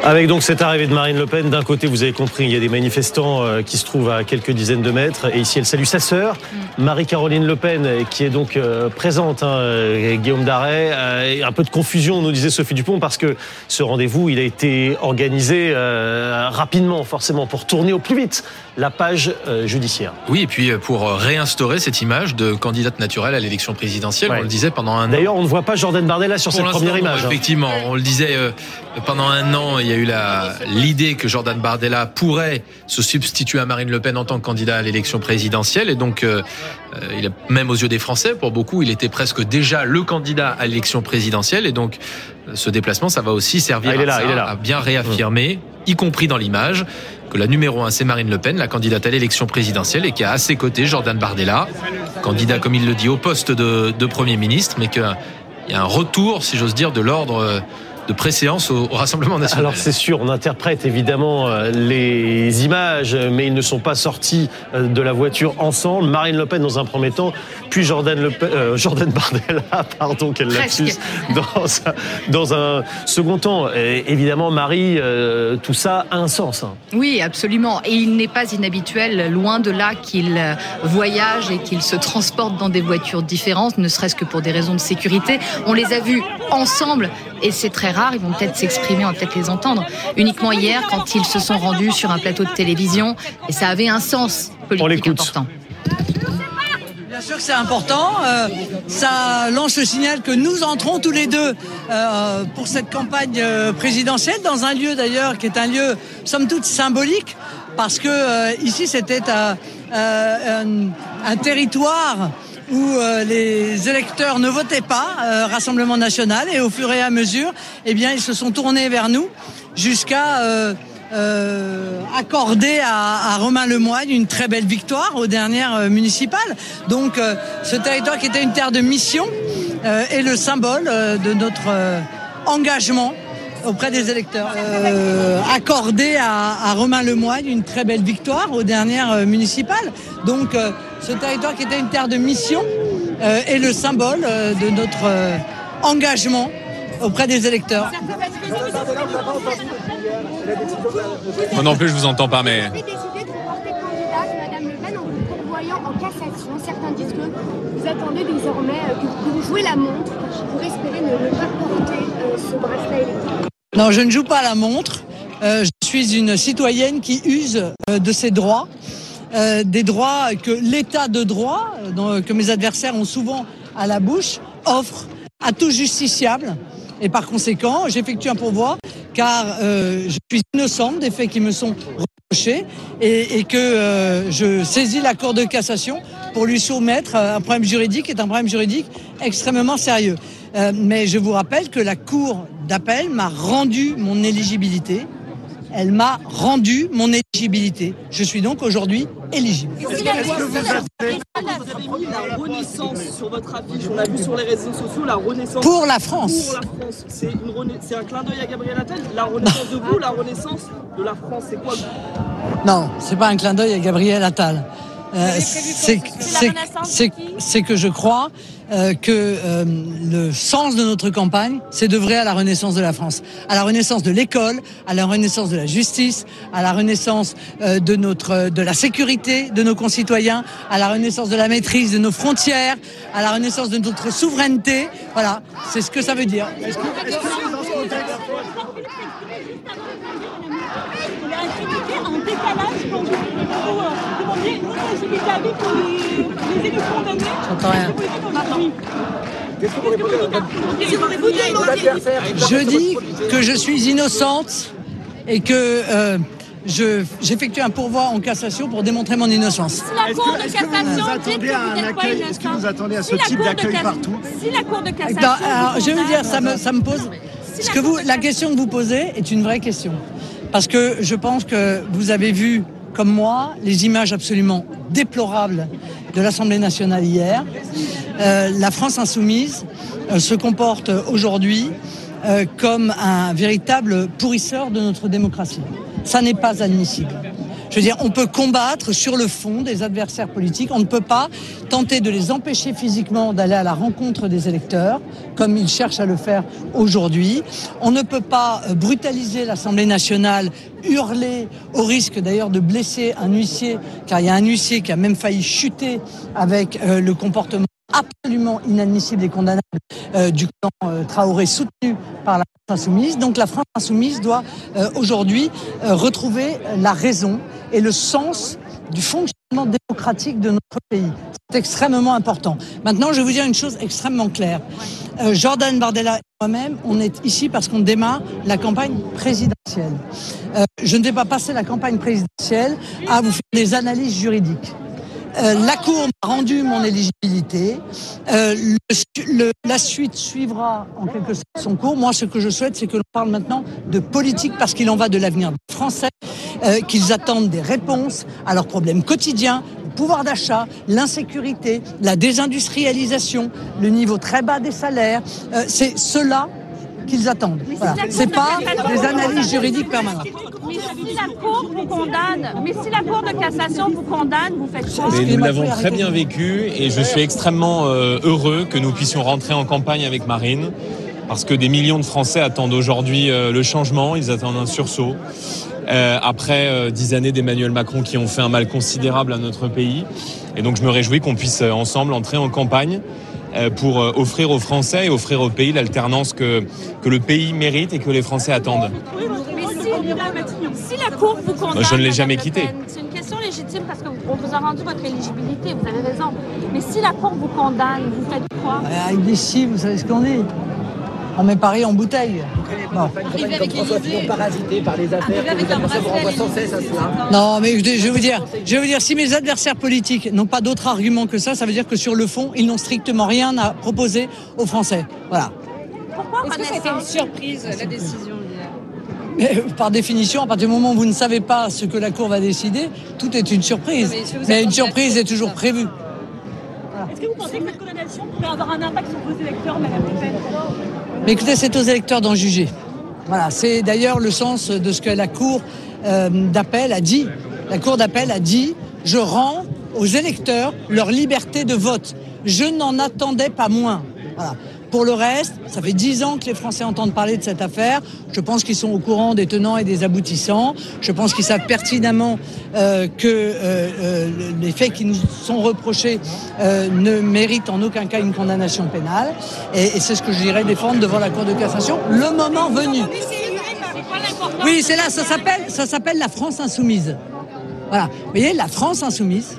Avec donc cette arrivée de Marine Le Pen, d'un côté, vous avez compris, il y a des manifestants qui se trouvent à quelques dizaines de mètres. Et ici, elle salue sa sœur, Marie-Caroline Le Pen, qui est donc présente. Guillaume Darret, un peu de confusion, nous disait Sophie Dupont, parce que ce rendez-vous, il a été organisé rapidement, forcément, pour tourner au plus vite la page judiciaire. Oui, et puis pour réinstaurer cette image de candidate naturelle à l'élection présidentielle, on le disait pendant un an. D'ailleurs, on ne voit pas Jordan Bardella sur cette première image. Effectivement, on le disait pendant un an, il y a eu l'idée que Jordan Bardella pourrait se substituer à Marine Le Pen en tant que candidat à l'élection présidentielle, et donc il a, même aux yeux des Français, pour beaucoup, il était presque déjà le candidat à l'élection présidentielle, et donc ce déplacement, ça va aussi servir à bien réaffirmer, y compris dans l'image, que la numéro 1, c'est Marine Le Pen, la candidate à l'élection présidentielle, et qu'il y a à ses côtés Jordan Bardella, candidat, comme il le dit, au poste de Premier ministre, mais qu'il y a un retour, si j'ose dire, de l'ordre de préséance au Rassemblement national. Alors c'est sûr, on interprète évidemment les images, mais ils ne sont pas sortis de la voiture ensemble. Marine Le Pen dans un premier temps, puis Jordan Bardella, pardon, quel lapsus, dans un second temps. Et évidemment, Marie, tout ça a un sens. Oui, absolument. Et il n'est pas inhabituel, loin de là, qu'il voyage et qu'il se transporte dans des voitures différentes, ne serait-ce que pour des raisons de sécurité. On les a vus ensemble, et c'est très rare, ils vont peut-être s'exprimer, on va peut-être les entendre. Uniquement hier, quand ils se sont rendus sur un plateau de télévision, et ça avait un sens politique important. Bien sûr que c'est important, ça lance le signal que nous entrons tous les deux pour cette campagne présidentielle, dans un lieu d'ailleurs qui est un lieu somme toute symbolique, parce que ici c'était un territoire où les électeurs ne votaient pas, Rassemblement national, et au fur et à mesure, eh bien, ils se sont tournés vers nous jusqu'à accorder à Romain Lemoyne une très belle victoire aux dernières municipales. Donc, ce territoire qui était une terre de mission est le symbole de notre engagement auprès des électeurs. Accordé à Romain Lemoyne une très belle victoire aux dernières municipales. Donc, ce territoire qui était une terre de mission est le symbole de notre engagement auprès des électeurs. Moi non plus, je vous entends pas, mais... Vous avez décidé de porter candidate Madame Le Pen en vous pourvoyant en cassation. Certains disent que vous attendez désormais que vous jouez la montre pour espérer ne pas porter ce bracelet électoral. Non, je ne joue pas la montre. Je suis une citoyenne qui use de ses droits. Des droits que l'état de droit, que mes adversaires ont souvent à la bouche, offre à tout justiciable. Et par conséquent, j'effectue un pourvoi car je suis innocente des faits qui me sont reprochés et que je saisis la Cour de cassation pour lui soumettre un problème juridique qui est un problème juridique extrêmement sérieux. Mais je vous rappelle que la Cour d'appel m'a rendu mon éligibilité. Elle m'a rendu mon éligibilité. Je suis donc aujourd'hui éligible. Est-ce que vous avez mis la Renaissance sur votre affiche? On a vu sur les réseaux sociaux la Renaissance. Pour la France. Pour la France. C'est un clin d'œil à Gabriel Attal. La Renaissance de vous, la Renaissance de la France, c'est quoi? Non, c'est pas un clin d'œil à Gabriel Attal. C'est que je crois que le sens de notre campagne, c'est d'œuvrer à la renaissance de la France, à la renaissance de l'école, à la renaissance de la justice, à la renaissance de la sécurité de nos concitoyens, à la renaissance de la maîtrise de nos frontières, à la renaissance de notre souveraineté. Voilà, c'est ce que ça veut dire. Est-ce que dans ce contexte... Il a critiqué un décalage quand vous demandiez une éligibilité pour les élus condamnés. J'entends rien. Je dis que je suis innocente et que j'effectue un pourvoi en cassation pour démontrer mon innocence. Est-ce que vous attendez à un accueil? Est-ce que vous attendez à ce type d'accueil partout? Si la Cour de cassation... Alors, je veux dire, ça me pose... La question que vous posez est une vraie question. Parce que je pense que vous avez vu, comme moi, les images absolument déplorables de l'Assemblée nationale hier. La France insoumise se comporte aujourd'hui comme un véritable pourrisseur de notre démocratie. Ça n'est pas admissible. Je veux dire, on peut combattre sur le fond des adversaires politiques. On ne peut pas tenter de les empêcher physiquement d'aller à la rencontre des électeurs, comme ils cherchent à le faire aujourd'hui. On ne peut pas brutaliser l'Assemblée nationale, hurler au risque d'ailleurs de blesser un huissier, car il y a un huissier qui a même failli chuter avec le comportement absolument inadmissible et condamnable du clan Traoré soutenu par la France Insoumise. Donc la France Insoumise doit aujourd'hui retrouver la raison et le sens du fonctionnement démocratique de notre pays. C'est extrêmement important. Maintenant, je vais vous dire une chose extrêmement claire. Jordan Bardella et moi-même, on est ici parce qu'on démarre la campagne présidentielle. Je ne vais pas passer la campagne présidentielle à vous faire des analyses juridiques. La Cour m'a rendu mon éligibilité. La suite suivra en quelque sorte son cours. Moi, ce que je souhaite, c'est que l'on parle maintenant de politique parce qu'il en va de l'avenir des Français, qu'ils attendent des réponses à leurs problèmes quotidiens, le pouvoir d'achat, l'insécurité, la désindustrialisation, le niveau très bas des salaires. C'est cela qu'ils attendent. Voilà. C'est pas des analyses juridiques permanentes. Mais si la Cour vous condamne, mais si la Cour de cassation vous condamne, vous faites quoi? Mais nous l'avons très bien vécu et je suis extrêmement heureux que nous puissions rentrer en campagne avec Marine parce que des millions de Français attendent aujourd'hui le changement, ils attendent un sursaut. Après 10 années d'Emmanuel Macron qui ont fait un mal considérable à notre pays. Et donc je me réjouis qu'on puisse ensemble entrer en campagne pour offrir aux Français et offrir au pays l'alternance que le pays mérite et que les Français attendent. Si la Cour vous condamne... Je ne l'ai jamais quitté. C'est une question légitime parce qu'on vous a rendu votre éligibilité, vous avez raison. Mais si la Cour vous condamne, vous faites quoi? Avec des si, vous savez ce qu'on dit. On met Paris en bouteille. Bon. Comme François Fillon parasité par les affaires que les adversaires vous renvoient sans cesse à cela. Non, mais je vais vous dire, si mes adversaires politiques n'ont pas d'autre argument que ça veut dire que sur le fond, ils n'ont strictement rien à proposer aux Français. Voilà. Pourquoi Est-ce que c'était une surprise, la décision d'hier? Mais, par définition, à partir du moment où vous ne savez pas ce que la Cour va décider, tout est une surprise. Mais une surprise est toujours prévue. Voilà. Est-ce que vous pensez que cette condamnation pourrait avoir un impact sur vos électeurs, Madame Le Pen? Mais écoutez, c'est aux électeurs d'en juger. Voilà, c'est d'ailleurs le sens de ce que la Cour d'appel a dit. La Cour d'appel a dit « Je rends aux électeurs leur liberté de vote ». Je n'en attendais pas moins. Voilà. Pour le reste, ça fait 10 ans que les Français entendent parler de cette affaire. Je pense qu'ils sont au courant des tenants et des aboutissants. Je pense qu'ils savent pertinemment que les faits qui nous sont reprochés ne méritent en aucun cas une condamnation pénale. Et c'est ce que je dirais défendre devant la Cour de cassation le moment venu. Oui, c'est là, ça s'appelle la France insoumise. Voilà. Vous voyez, la France insoumise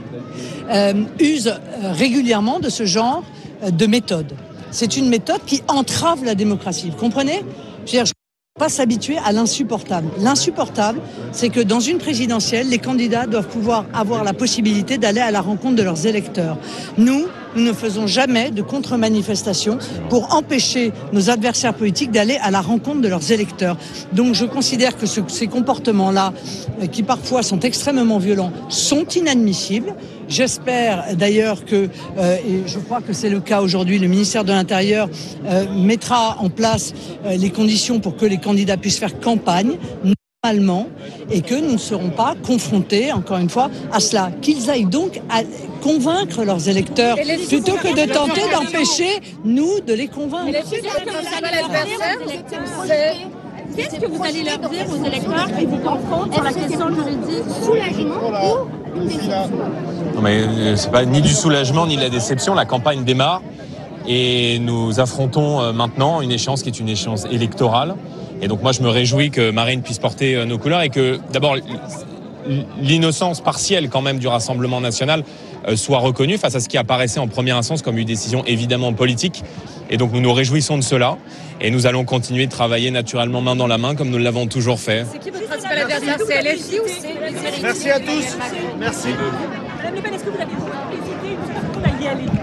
use régulièrement de ce genre de méthode. C'est une méthode qui entrave la démocratie. Vous comprenez? Je ne peux pas s'habituer à l'insupportable. L'insupportable, c'est que dans une présidentielle, les candidats doivent pouvoir avoir la possibilité d'aller à la rencontre de leurs électeurs. Nous ne faisons jamais de contre-manifestation pour empêcher nos adversaires politiques d'aller à la rencontre de leurs électeurs. Donc je considère que ces comportements-là, qui parfois sont extrêmement violents, sont inadmissibles. J'espère d'ailleurs que, et je crois que c'est le cas aujourd'hui, le ministère de l'Intérieur mettra en place les conditions pour que les candidats puissent faire campagne normalement et que nous ne serons pas confrontés, encore une fois, à cela. Qu'ils aillent donc à convaincre leurs électeurs plutôt que de tenter d'empêcher, nous, de les convaincre. Qu'est-ce que vous allez leur dire aux électeurs qui vous confrontent sur la question juridique? Soulagement ou une déception? Non mais c'est pas ni du soulagement ni de la déception. La campagne démarre et nous affrontons maintenant une échéance qui est une échéance électorale. Et donc moi je me réjouis que Marine puisse porter nos couleurs et que d'abord l'innocence partielle quand même du Rassemblement national soit reconnue face à ce qui apparaissait en première instance comme une décision évidemment politique. Et donc nous nous réjouissons de cela et nous allons continuer de travailler naturellement main dans la main comme nous l'avons toujours fait. C'est qui votre principal adversaire? C'est LFI ou c'est... Merci à tous. Merci. Madame Le Pen, est-ce que vous avez hésité ou vous allez y aller?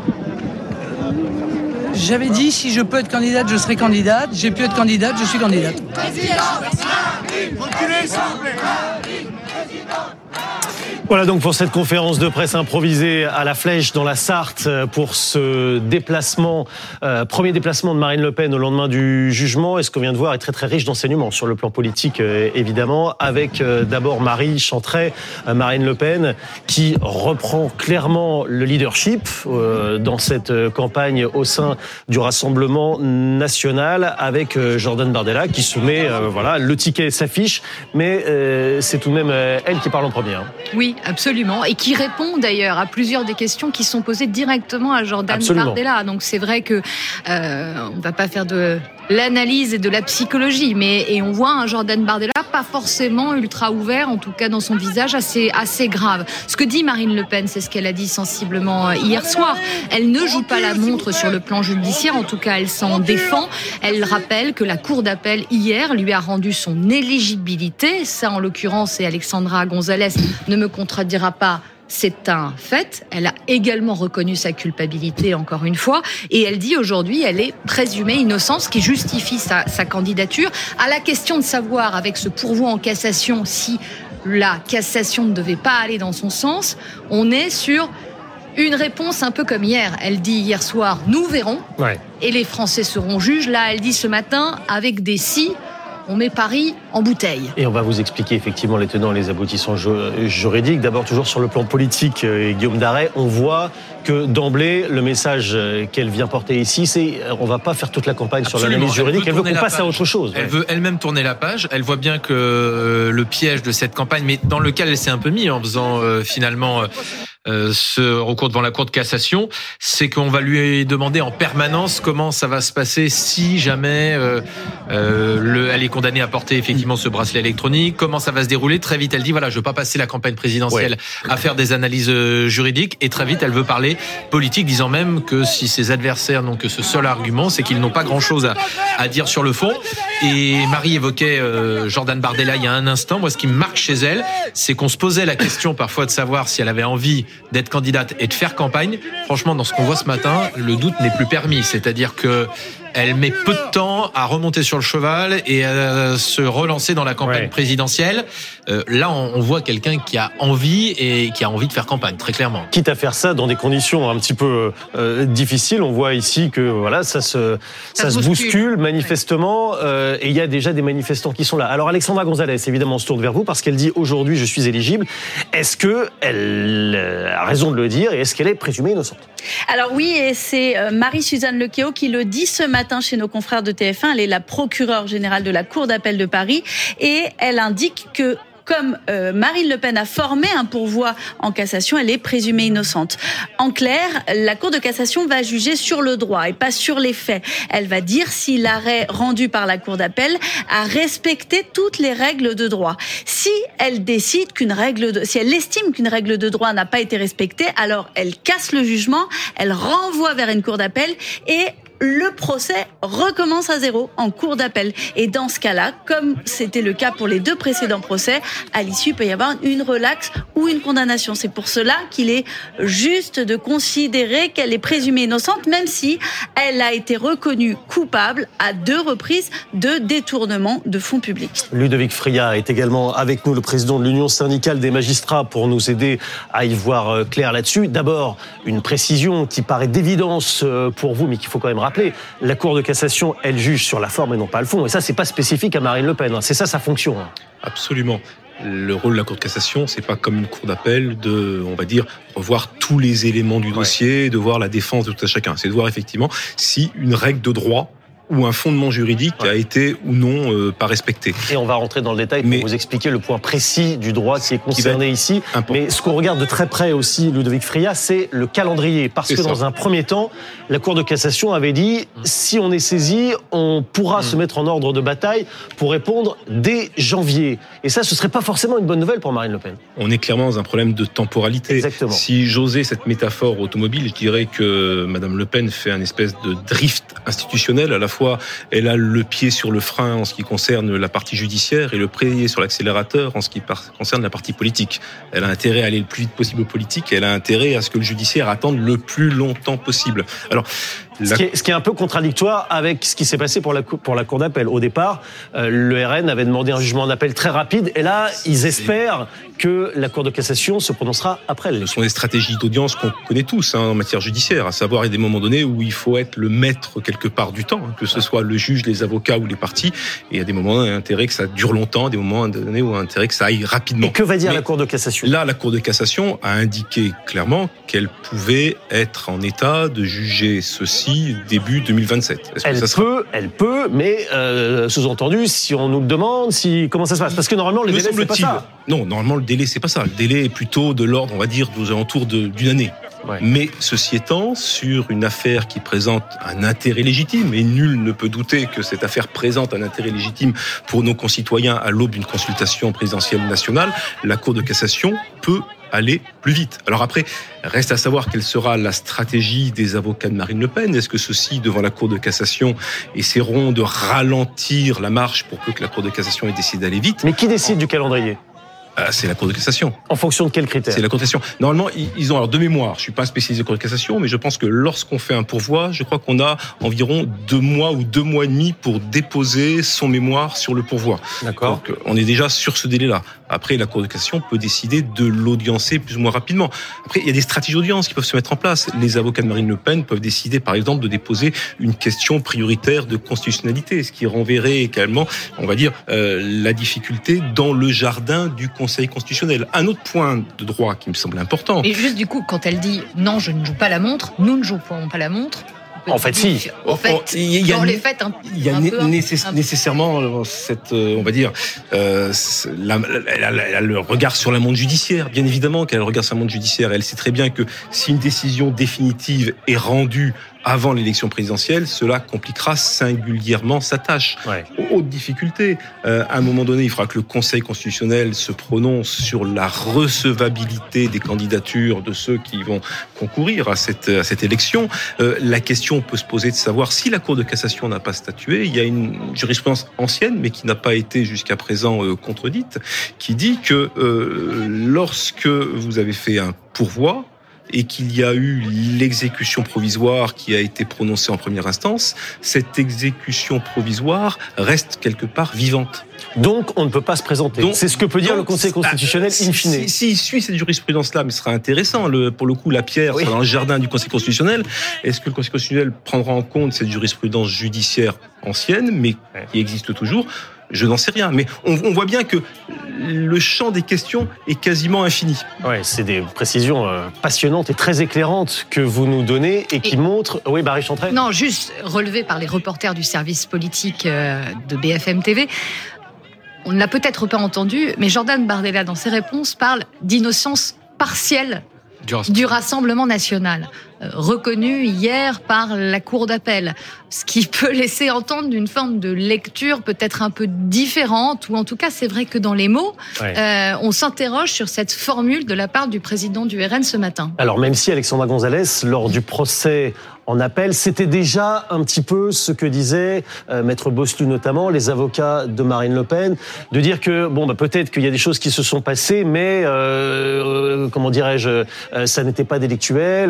J'avais dit, si je peux être candidate, je serai candidate. J'ai pu être candidate, je suis candidate. Reculez, s'il vous plaît. Voilà donc pour cette conférence de presse improvisée à la Flèche dans la Sarthe pour ce déplacement, premier déplacement de Marine Le Pen au lendemain du jugement. Et ce qu'on vient de voir est très très riche d'enseignements sur le plan politique évidemment, avec d'abord Marie Chantray, Marine Le Pen, qui reprend clairement le leadership dans cette campagne au sein du Rassemblement national, avec Jordan Bardella qui soumet, voilà, le ticket s'affiche, mais c'est tout de même elle qui parle en premier. Oui, absolument, et qui répond d'ailleurs à plusieurs des questions qui sont posées directement à Jordan Bardella. Donc c'est vrai que on va pas faire de l'analyse et de la psychologie, et on voit un Jordan Bardella pas forcément ultra ouvert, en tout cas dans son visage assez grave. Ce que dit Marine Le Pen, c'est ce qu'elle a dit sensiblement hier soir. Elle ne joue pas la montre sur le plan judiciaire, en tout cas elle s'en défend. Elle rappelle que la Cour d'appel hier lui a rendu son éligibilité. Ça, en l'occurrence, et Alexandra Gonzalez ne me contredira pas, c'est un fait. Elle a également reconnu sa culpabilité, encore une fois, et elle dit aujourd'hui elle est présumée innocente, ce qui justifie sa candidature. À la question de savoir, avec ce pourvoi en cassation, si la cassation ne devait pas aller dans son sens, on est sur une réponse un peu comme hier. Elle dit hier soir, nous verrons, et les Français seront juges. Là, elle dit ce matin, avec des si, on met Paris en bouteille. Et on va vous expliquer effectivement les tenants et les aboutissants juridiques. D'abord, toujours sur le plan politique, Guillaume Darey, on voit que d'emblée, le message qu'elle vient porter ici, c'est on va pas faire toute la campagne sur l'analyse juridique, elle veut qu'on passe à autre chose. Elle veut elle-même tourner la page, elle voit bien que le piège de cette campagne, mais dans lequel elle s'est un peu mise en faisant finalement ce recours devant la Cour de cassation, c'est qu'on va lui demander en permanence comment ça va se passer si jamais elle est condamnée à porter effectivement ce bracelet électronique, comment ça va se dérouler. Très vite, elle dit voilà, je veux pas passer la campagne présidentielle à faire des analyses juridiques, et très vite, elle veut parler politique, disant même que si ses adversaires n'ont que ce seul argument, c'est qu'ils n'ont pas grand-chose à dire sur le fond. Et Marie évoquait Jordan Bardella il y a un instant. Moi, ce qui me marque chez elle, c'est qu'on se posait la question parfois de savoir si elle avait envie d'être candidate et de faire campagne. Franchement, dans ce qu'on voit ce matin, le doute n'est plus permis. C'est-à-dire que elle met peu de temps à remonter sur le cheval et à se relancer dans la campagne présidentielle. Là, on voit quelqu'un qui a envie et qui a envie de faire campagne, très clairement. Quitte à faire ça dans des conditions un petit peu difficiles, on voit ici que voilà, ça se bouscule manifestement, et il y a déjà des manifestants qui sont là. Alors Alexandra Gonzalez, évidemment, on se tourne vers vous parce qu'elle dit aujourd'hui je suis éligible. Est-ce que elle a raison de le dire et est-ce qu'elle est présumée innocente? Alors oui, et c'est Marie-Suzanne Lequéot qui le dit ce matin chez nos confrères de TF1. Elle est la procureure générale de la Cour d'appel de Paris et elle indique que comme Marine Le Pen a formé un pourvoi en cassation, elle est présumée innocente. En clair, la Cour de cassation va juger sur le droit et pas sur les faits. Elle va dire si l'arrêt rendu par la Cour d'appel a respecté toutes les règles de droit. Si elle décide si elle estime qu'une règle de droit n'a pas été respectée, alors elle casse le jugement, elle renvoie vers une Cour d'appel et le procès recommence à zéro en cour d'appel. Et dans ce cas-là, comme c'était le cas pour les deux précédents procès, à l'issue, il peut y avoir une relaxe ou une condamnation. C'est pour cela qu'il est juste de considérer qu'elle est présumée innocente, même si elle a été reconnue coupable à 2 reprises de détournement de fonds publics. Ludovic Fria est également avec nous, le président de l'Union syndicale des magistrats, pour nous aider à y voir clair là-dessus. D'abord, une précision qui paraît d'évidence pour vous, mais qu'il faut quand même rappeler. La Cour de cassation, elle juge sur la forme et non pas le fond. Et ça, c'est pas spécifique à Marine Le Pen. C'est ça sa fonction. Absolument. Le rôle de la Cour de cassation, c'est pas comme une cour d'appel de, on va dire, revoir tous les éléments du dossier, de voir la défense de tout à chacun. C'est de voir effectivement si une règle de droit ou un fondement juridique a été ou non pas respecté. Et on va rentrer dans le détail pour vous expliquer le point précis du droit qui est concerné ici. Mais ce qu'on regarde de très près aussi, Ludovic Fria, c'est le calendrier. Parce que dans un premier temps, la Cour de cassation avait dit, si on est saisi, on pourra se mettre en ordre de bataille pour répondre dès janvier. Et ça, ce serait pas forcément une bonne nouvelle pour Marine Le Pen. On est clairement dans un problème de temporalité. Exactement. Si j'osais cette métaphore automobile, je dirais que Madame Le Pen fait un espèce de drift institutionnel. À la fois, elle a le pied sur le frein en ce qui concerne la partie judiciaire et le pied sur l'accélérateur en ce qui concerne la partie politique. Elle a intérêt à aller le plus vite possible au politique et elle a intérêt à ce que le judiciaire attende le plus longtemps possible. Alors, Ce qui est un peu contradictoire avec ce qui s'est passé pour la Cour d'appel. Au départ, le RN avait demandé un jugement en appel très rapide, et là, ils espèrent que la Cour de cassation se prononcera après l'élection. Ce sont des stratégies d'audience qu'on connaît tous en matière judiciaire, à savoir, il y a des moments donnés où il faut être le maître quelque part du temps, que ce soit le juge, les avocats ou les parties, et il y a des moments d'intérêt que ça dure longtemps, des moments donnés où intérêt que ça aille rapidement. Et que va dire la Cour de cassation ? Là, la Cour de cassation a indiqué clairement qu'elle pouvait être en état de juger ceci début 2027. Elle peut, mais sous-entendu, si on nous le demande, comment ça se passe ? Parce que normalement, le délai, c'est pas ça. Non, normalement, le délai, c'est pas ça. Le délai est plutôt de l'ordre, on va dire, aux alentours d'une année. Ouais. Mais ceci étant, sur une affaire qui présente un intérêt légitime, et nul ne peut douter que cette affaire présente un intérêt légitime pour nos concitoyens à l'aube d'une consultation présidentielle nationale, la Cour de cassation peut aller plus vite. Alors après, reste à savoir quelle sera la stratégie des avocats de Marine Le Pen. Est-ce que ceux-ci, devant la Cour de cassation, essaieront de ralentir la marche pour que la Cour de cassation ait décidé d'aller vite ? Mais qui décide du calendrier ? C'est la Cour de cassation. En fonction de quels critères ? C'est la Cour de cassation. Normalement, ils ont, alors de mémoire, je suis pas un spécialiste de Cour de cassation, mais je pense que lorsqu'on fait un pourvoi, je crois qu'on a environ 2 mois ou 2 mois et demi pour déposer son mémoire sur le pourvoi. D'accord. Donc, on est déjà sur ce délai-là. Après, la Cour de cassation peut décider de l'audiencer plus ou moins rapidement. Après, il y a des stratégies d'audience qui peuvent se mettre en place. Les avocats de Marine Le Pen peuvent décider, par exemple, de déposer une question prioritaire de constitutionnalité, ce qui renverrait également, on va dire, la difficulté dans le jardin du Conseil constitutionnel. Un autre point de droit qui me semble important. Et juste du coup, quand elle dit « non, je ne joue pas la montre », nous ne jouons pas la montre. En fait, si. Dans les faits, il y a nécessairement cette, on va dire, elle a le regard sur la montre judiciaire. Bien évidemment qu'elle a le regard sur la montre judiciaire. Elle sait très bien que si une décision définitive est rendue avant l'élection présidentielle, cela compliquera singulièrement sa tâche. Ouais. Haute difficulté. À un moment donné, il faudra que le Conseil constitutionnel se prononce sur la recevabilité des candidatures de ceux qui vont concourir à cette élection. La question peut se poser de savoir si la Cour de cassation n'a pas statué. Il y a une jurisprudence ancienne, mais qui n'a pas été jusqu'à présent contredite, qui dit que lorsque vous avez fait un pourvoi, et qu'il y a eu l'exécution provisoire qui a été prononcée en première instance, cette exécution provisoire reste quelque part vivante. Donc, on ne peut pas se présenter. C'est ce que peut dire le Conseil constitutionnel in fine. S'il suit cette jurisprudence-là, mais ce sera intéressant, pour le coup, la pierre sera dans le jardin du Conseil constitutionnel. Est-ce que le Conseil constitutionnel prendra en compte cette jurisprudence judiciaire ancienne, mais qui existe toujours ? Je n'en sais rien, mais on voit bien que le champ des questions est quasiment infini. Ouais, c'est des précisions passionnantes et très éclairantes que vous nous donnez et qui montrent... Oui, Barry Chantrel ? Non, juste relevé par les reporters du service politique de BFM TV. On ne l'a peut-être pas entendu, mais Jordan Bardella, dans ses réponses, parle d'innocence partielle du Rassemblement national, reconnu hier par la Cour d'appel, ce qui peut laisser entendre une forme de lecture peut-être un peu différente, ou en tout cas c'est vrai que dans les mots, on s'interroge sur cette formule de la part du président du RN ce matin. Alors même si Alexandra Gonzalez, lors du procès en appel, c'était déjà un petit peu ce que disait Maître Bosselu notamment, les avocats de Marine Le Pen, de dire que peut-être qu'il y a des choses qui se sont passées, mais comment dirais-je, ça n'était pas délictuel,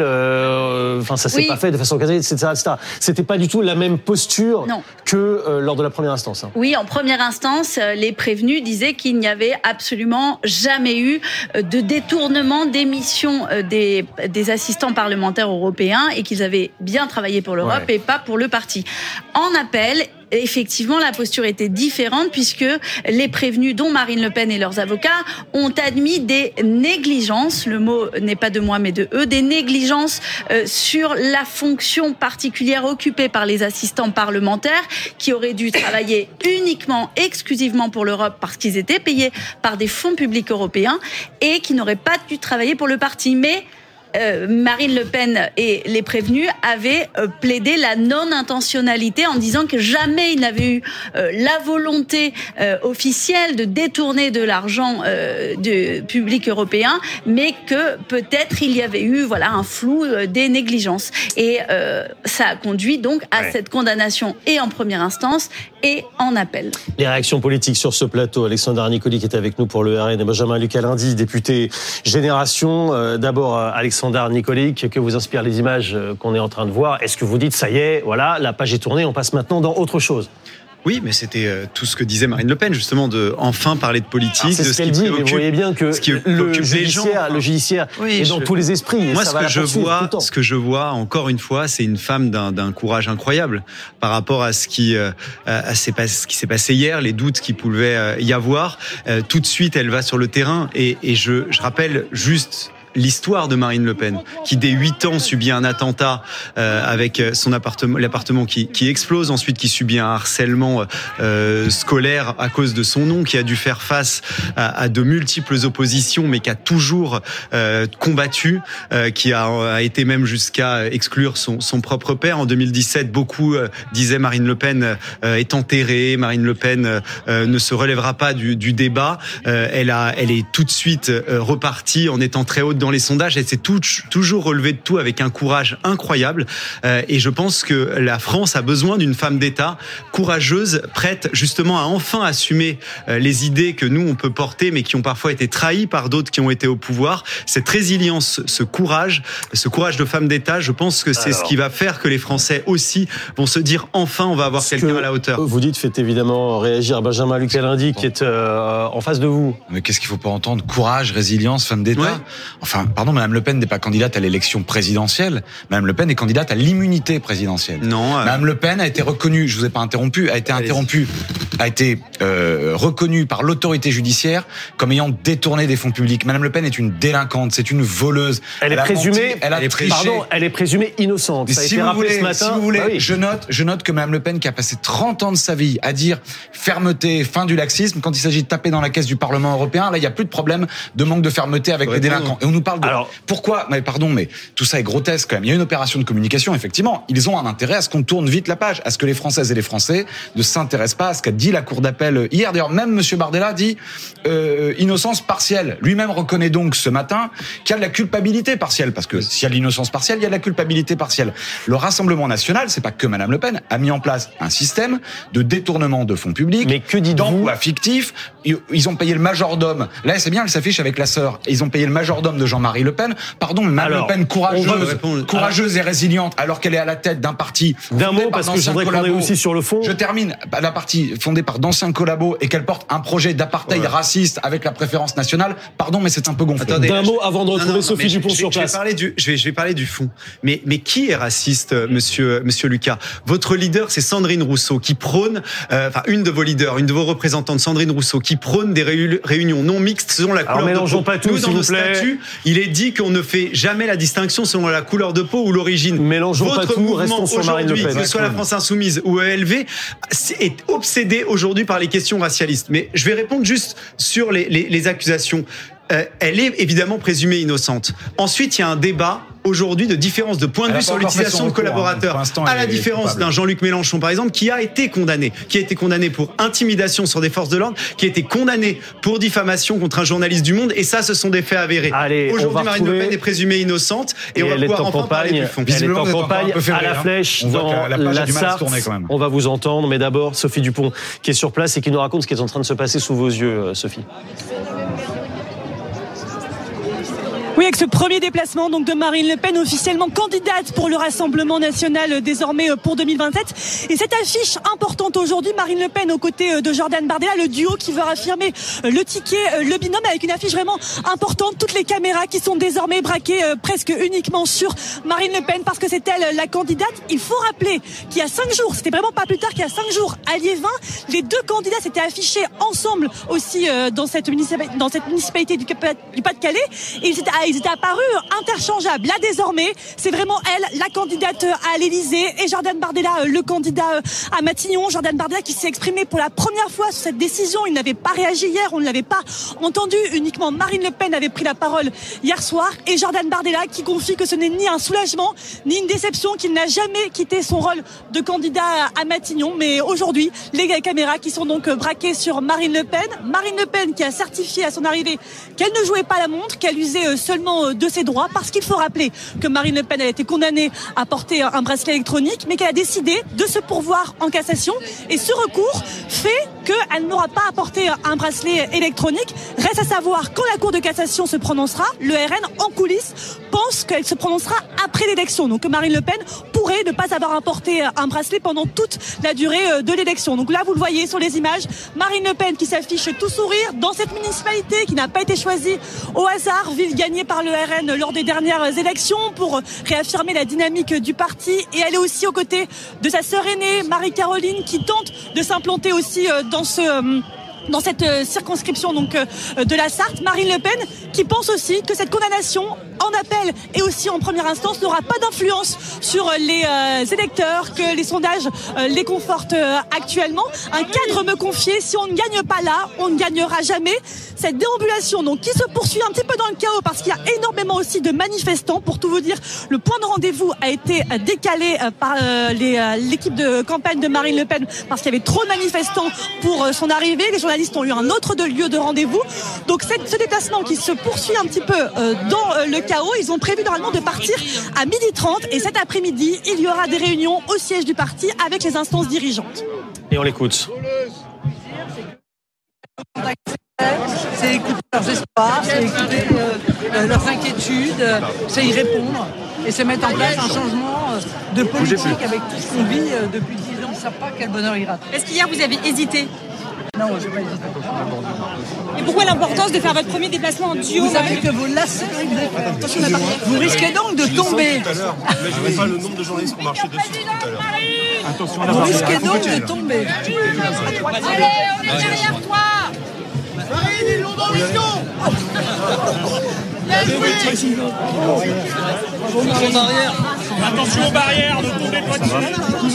ça s'est pas fait de façon casée, etc., etc. C'était pas du tout la même posture que lors de la première instance. Oui, en première instance, les prévenus disaient qu'il n'y avait absolument jamais eu de détournement d'émission des assistants parlementaires européens et qu'ils avaient bien travaillé pour l'Europe et pas pour le parti. En appel, effectivement, la posture était différente puisque les prévenus, dont Marine Le Pen et leurs avocats, ont admis des négligences, le mot n'est pas de moi mais de eux, des négligences sur la fonction particulière occupée par les assistants parlementaires qui auraient dû travailler exclusivement pour l'Europe parce qu'ils étaient payés par des fonds publics européens et qui n'auraient pas dû travailler pour le parti. Mais Marine Le Pen et les prévenus avaient plaidé la non-intentionnalité en disant que jamais ils n'avaient eu la volonté officielle de détourner de l'argent du public européen, mais que peut-être il y avait eu un flou des négligences. Et ça a conduit donc à cette condamnation et en première instance et en appel. Les réactions politiques sur ce plateau, Alexandre Nicoli qui est avec nous pour le RN et Benjamin Lucas-Lundy, député Génération. D'abord Alexandre Alexandre Nicolic, que vous inspirent les images qu'on est en train de voir? Est-ce que vous dites, ça y est, voilà, la page est tournée, on passe maintenant dans autre chose? Oui, mais c'était tout ce que disait Marine Le Pen, justement, de enfin parler de politique. Alors c'est ce qu'elle dit, mais vous voyez bien que le judiciaire oui, est dans tous les esprits. Moi, ce que je vois, encore une fois, c'est une femme d'un courage incroyable par rapport à ce qui s'est passé hier, les doutes qu'il pouvait y avoir. Tout de suite, elle va sur le terrain et je rappelle juste l'histoire de Marine Le Pen, qui dès 8 ans subit un attentat avec son l'appartement qui explose, ensuite qui subit un harcèlement scolaire à cause de son nom, qui a dû faire face à de multiples oppositions, mais qui a toujours combattu, qui a été même jusqu'à exclure son propre père. En 2017, beaucoup disaient Marine Le Pen est enterrée, Marine Le Pen ne se relèvera pas du débat. Elle est tout de suite repartie en étant très haute dans les sondages. Elle s'est toujours relevée de tout avec un courage incroyable. Et je pense que la France a besoin d'une femme d'État courageuse, prête justement à enfin assumer les idées que nous on peut porter, mais qui ont parfois été trahies par d'autres qui ont été au pouvoir. Cette résilience, ce courage de femme d'État, je pense que c'est ce qui va faire que les Français aussi vont se dire enfin on va avoir quelqu'un à la hauteur. Vous dites fait évidemment réagir Benjamin Luc-Alindy qui est en face de vous. Mais qu'est-ce qu'il faut pas entendre? Courage, résilience, femme d'État. Ouais. Enfin, pardon, Madame Le Pen n'est pas candidate à l'élection présidentielle. Madame Le Pen est candidate à l'immunité présidentielle. Non. Madame Le Pen a été reconnue, je vous ai pas interrompu, a été reconnue par l'autorité judiciaire comme ayant détourné des fonds publics. Madame Le Pen est une délinquante, c'est une voleuse. Elle est présumée innocente. Ça a été rappelé ce matin. Si vous voulez, bah oui. je note que Madame Le Pen, qui a passé 30 ans de sa vie à dire fermeté, fin du laxisme, quand il s'agit de taper dans la caisse du Parlement européen, là, il y a plus de problème de manque de fermeté avec les délinquants. Et on nous parle de... Alors, pourquoi? Mais pardon, mais tout ça est grotesque quand même. Il y a une opération de communication, effectivement. Ils ont un intérêt à ce qu'on tourne vite la page, à ce que les Françaises et les Français ne s'intéressent pas à ce qu'a dit la Cour d'appel hier. D'ailleurs, même Monsieur Bardella dit innocence partielle. Lui-même reconnaît donc ce matin qu'il y a de la culpabilité partielle, parce que s'il y a de l'innocence partielle, il y a de la culpabilité partielle. Le Rassemblement national, c'est pas que Madame Le Pen, a mis en place un système de détournement de fonds publics, mais que dites-vous, d'emplois fictifs. Ils ont payé le majordome. Là, c'est bien, elle s'affiche avec la sœur. Ils ont payé le majordome de Jean-Marie Le Pen. Pardon, mais Madame Le Pen courageuse et résiliente, alors qu'elle est à la tête d'un parti. D'un mot, parce que je voudrais qu'on ait aussi sur le fond. Je termine. La partie fondée par d'anciens collabos et qu'elle porte un projet d'apartheid raciste avec la préférence nationale. Pardon, mais c'est un peu gonflé. Attendez, d'un mot avant de retrouver Sophie Dupont sur place. Je vais parler du fond. Mais qui est raciste, monsieur Lucas? Votre leader, c'est Sandrine Rousseau, qui prône, une de vos leaders, une de vos représentantes, Sandrine Rousseau, qui prône des réunions non mixtes selon la couleur de peau. Mélangeons pas tout, nous, dans nos statuts, il est dit qu'on ne fait jamais la distinction selon la couleur de peau ou l'origine. Mélangeons pas tout, restons sur Marine Le Pen. Que ce soit la France Insoumise ou ELV, est obsédé aujourd'hui par les questions racialistes. Mais je vais répondre juste sur les accusations. Elle est évidemment présumée innocente. Ensuite, il y a un débat aujourd'hui de différence de point de vue sur l'utilisation de collaborateurs. À la différence d'un Jean-Luc Mélenchon, par exemple, qui a été condamné pour intimidation sur des forces de l'ordre, qui a été condamné pour diffamation contre un journaliste du Monde, et ça, ce sont des faits avérés. Aujourd'hui, Marine Le Pen est présumée innocente, et on va pouvoir enfin parler du fond. Elle est en campagne à la flèche dans la Sarthe. On va vous entendre, mais d'abord, Sophie Dupont, qui est sur place et qui nous raconte ce qui est en train de se passer sous vos yeux, Sophie. Oui, avec ce premier déplacement donc de Marine Le Pen, officiellement candidate pour le Rassemblement national désormais pour 2027. Et cette affiche importante aujourd'hui, Marine Le Pen aux côtés de Jordan Bardella, le duo qui va affirmer le ticket, le binôme, avec une affiche vraiment importante. Toutes les caméras qui sont désormais braquées presque uniquement sur Marine Le Pen, parce que c'est elle la candidate. Il faut rappeler qu'il y a 5 jours, c'était vraiment pas plus tard qu'il y a 5 jours, à Liévin, les deux candidats s'étaient affichés ensemble aussi dans cette municipalité du Pas-de-Calais. Et ils étaient apparus interchangeables. Là, désormais, c'est vraiment elle, la candidate à l'Élysée, et Jordan Bardella, le candidat à Matignon. Jordan Bardella qui s'est exprimé pour la première fois sur cette décision. Il n'avait pas réagi hier, on ne l'avait pas entendu. Uniquement Marine Le Pen avait pris la parole hier soir. Et Jordan Bardella qui confie que ce n'est ni un soulagement, ni une déception, qu'il n'a jamais quitté son rôle de candidat à Matignon. Mais aujourd'hui, les caméras qui sont donc braquées sur Marine Le Pen. Marine Le Pen qui a certifié à son arrivée qu'elle ne jouait pas la montre, qu'elle usait seulement de ses droits, parce qu'il faut rappeler que Marine Le Pen a été condamnée à porter un bracelet électronique, mais qu'elle a décidé de se pourvoir en cassation. Et ce recours fait qu'elle n'aura pas à porter un bracelet électronique. Reste à savoir quand la Cour de cassation se prononcera. Le RN, en coulisses, pense qu'elle se prononcera après l'élection. Donc Marine Le Pen pourrait ne pas avoir à porter un bracelet pendant toute la durée de l'élection. Donc là, vous le voyez sur les images, Marine Le Pen qui s'affiche tout sourire dans cette municipalité qui n'a pas été choisie au hasard, ville gagnée par le RN lors des dernières élections, pour réaffirmer la dynamique du parti. Et elle est aussi aux côtés de sa sœur aînée, Marie-Caroline, qui tente de s'implanter aussi dans cette circonscription donc de la Sarthe. Marine Le Pen qui pense aussi que cette condamnation en appel et aussi en première instance n'aura pas d'influence sur les électeurs, que les sondages les confortent actuellement. Un cadre me confiait, si on ne gagne pas là, on ne gagnera jamais. Cette déambulation donc qui se poursuit un petit peu dans le chaos parce qu'il y a énormément aussi de manifestants. Pour tout vous dire, le point de rendez-vous a été décalé par l'équipe de campagne de Marine Le Pen parce qu'il y avait trop de manifestants pour son arrivée. Les journalistes ont eu un autre lieu de rendez-vous. Donc ce déplacement qui se poursuit un petit peu dans le chaos. Ils ont prévu normalement de partir à 12h30 et cet après-midi, il y aura des réunions au siège du parti avec les instances dirigeantes. Et on l'écoute. C'est écouter leurs espoirs, c'est écouter leurs inquiétudes, c'est y répondre et c'est mettre en place un changement de politique avec tout ce qu'on vit depuis 10 ans. On ne sait pas quel bonheur ira. Est-ce qu'hier vous avez hésité ? Non, je n'ai pas hésité. Et pourquoi l'importance de faire votre premier déplacement en duo ? Vous savez que vous lassez. Vous risquez donc de tomber. Je n'avais pas le nombre de journalistes qui ont marché dessus tout à l'heure. Attention, vous risquez donc de tomber. Allez, on est derrière toi. Marine, ils l'ont dans mission. Attention aux barrières, ne tombez pas dessus.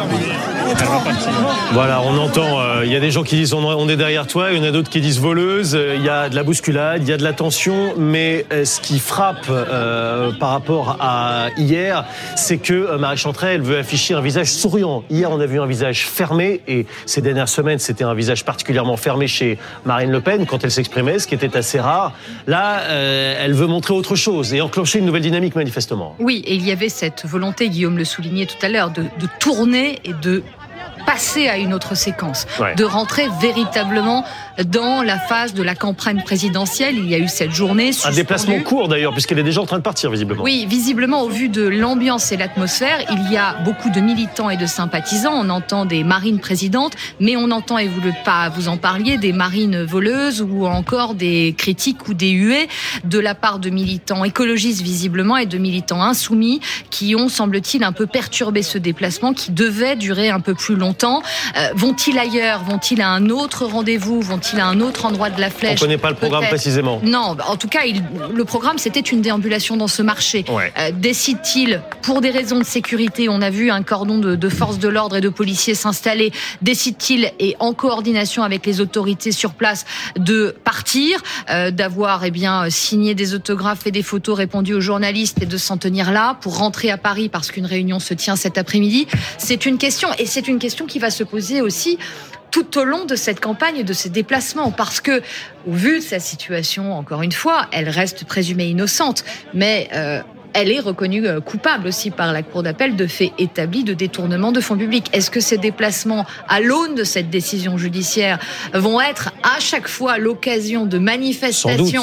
Voilà, on entend, il y a des gens qui disent on est derrière toi, il y en a d'autres qui disent voleuse, il y a de la bousculade, il y a de la tension, mais ce qui frappe par rapport à hier, c'est que Marie Chantrey, elle veut afficher un visage souriant. Hier, on a vu un visage fermé, et ces dernières semaines, c'était un visage particulièrement fermé chez Marine Le Pen quand elle s'exprimait, ce qui était assez rare. Là, elle veut montrer autre chose et enclencher une nouvelle dynamique, manifestement. Oui, et il y avait cette volonté, Guillaume le soulignait tout à l'heure, de tourner et de passer à une autre séquence, de rentrer véritablement dans la phase de la campagne présidentielle. Il y a eu cette journée suspendue. Un déplacement court d'ailleurs, puisqu'elle est déjà en train de partir visiblement. Oui, visiblement au vu de l'ambiance et l'atmosphère, il y a beaucoup de militants et de sympathisants. On entend des marines présidentes, mais on entend, et vous en parliez, des marines voleuses ou encore des critiques ou des huées de la part de militants écologistes visiblement et de militants insoumis qui ont, semble-t-il, un peu perturbé ce déplacement qui devait durer un peu plus longtemps. Vont-ils ailleurs ? Vont-ils à un autre rendez-vous ? Vont-ils à un autre endroit de la Flèche ? On ne connaît pas le programme précisément. Non, en tout cas, le programme, c'était une déambulation dans ce marché. Décide-t-il, pour des raisons de sécurité, on a vu un cordon de forces de l'ordre et de policiers s'installer, décide-t-il, et en coordination avec les autorités sur place, de partir, d'avoir signé des autographes et des photos répondues aux journalistes et de s'en tenir là pour rentrer à Paris parce qu'une réunion se tient cet après-midi ? C'est une question, et c'est une question qui va se poser aussi tout au long de cette campagne et de ces déplacements, parce que, au vu de sa situation, encore une fois, elle reste présumée innocente, mais elle est reconnue coupable aussi par la Cour d'appel de faits établis de détournement de fonds publics. Est-ce que ces déplacements, à l'aune de cette décision judiciaire, vont être à chaque fois l'occasion de manifestations ?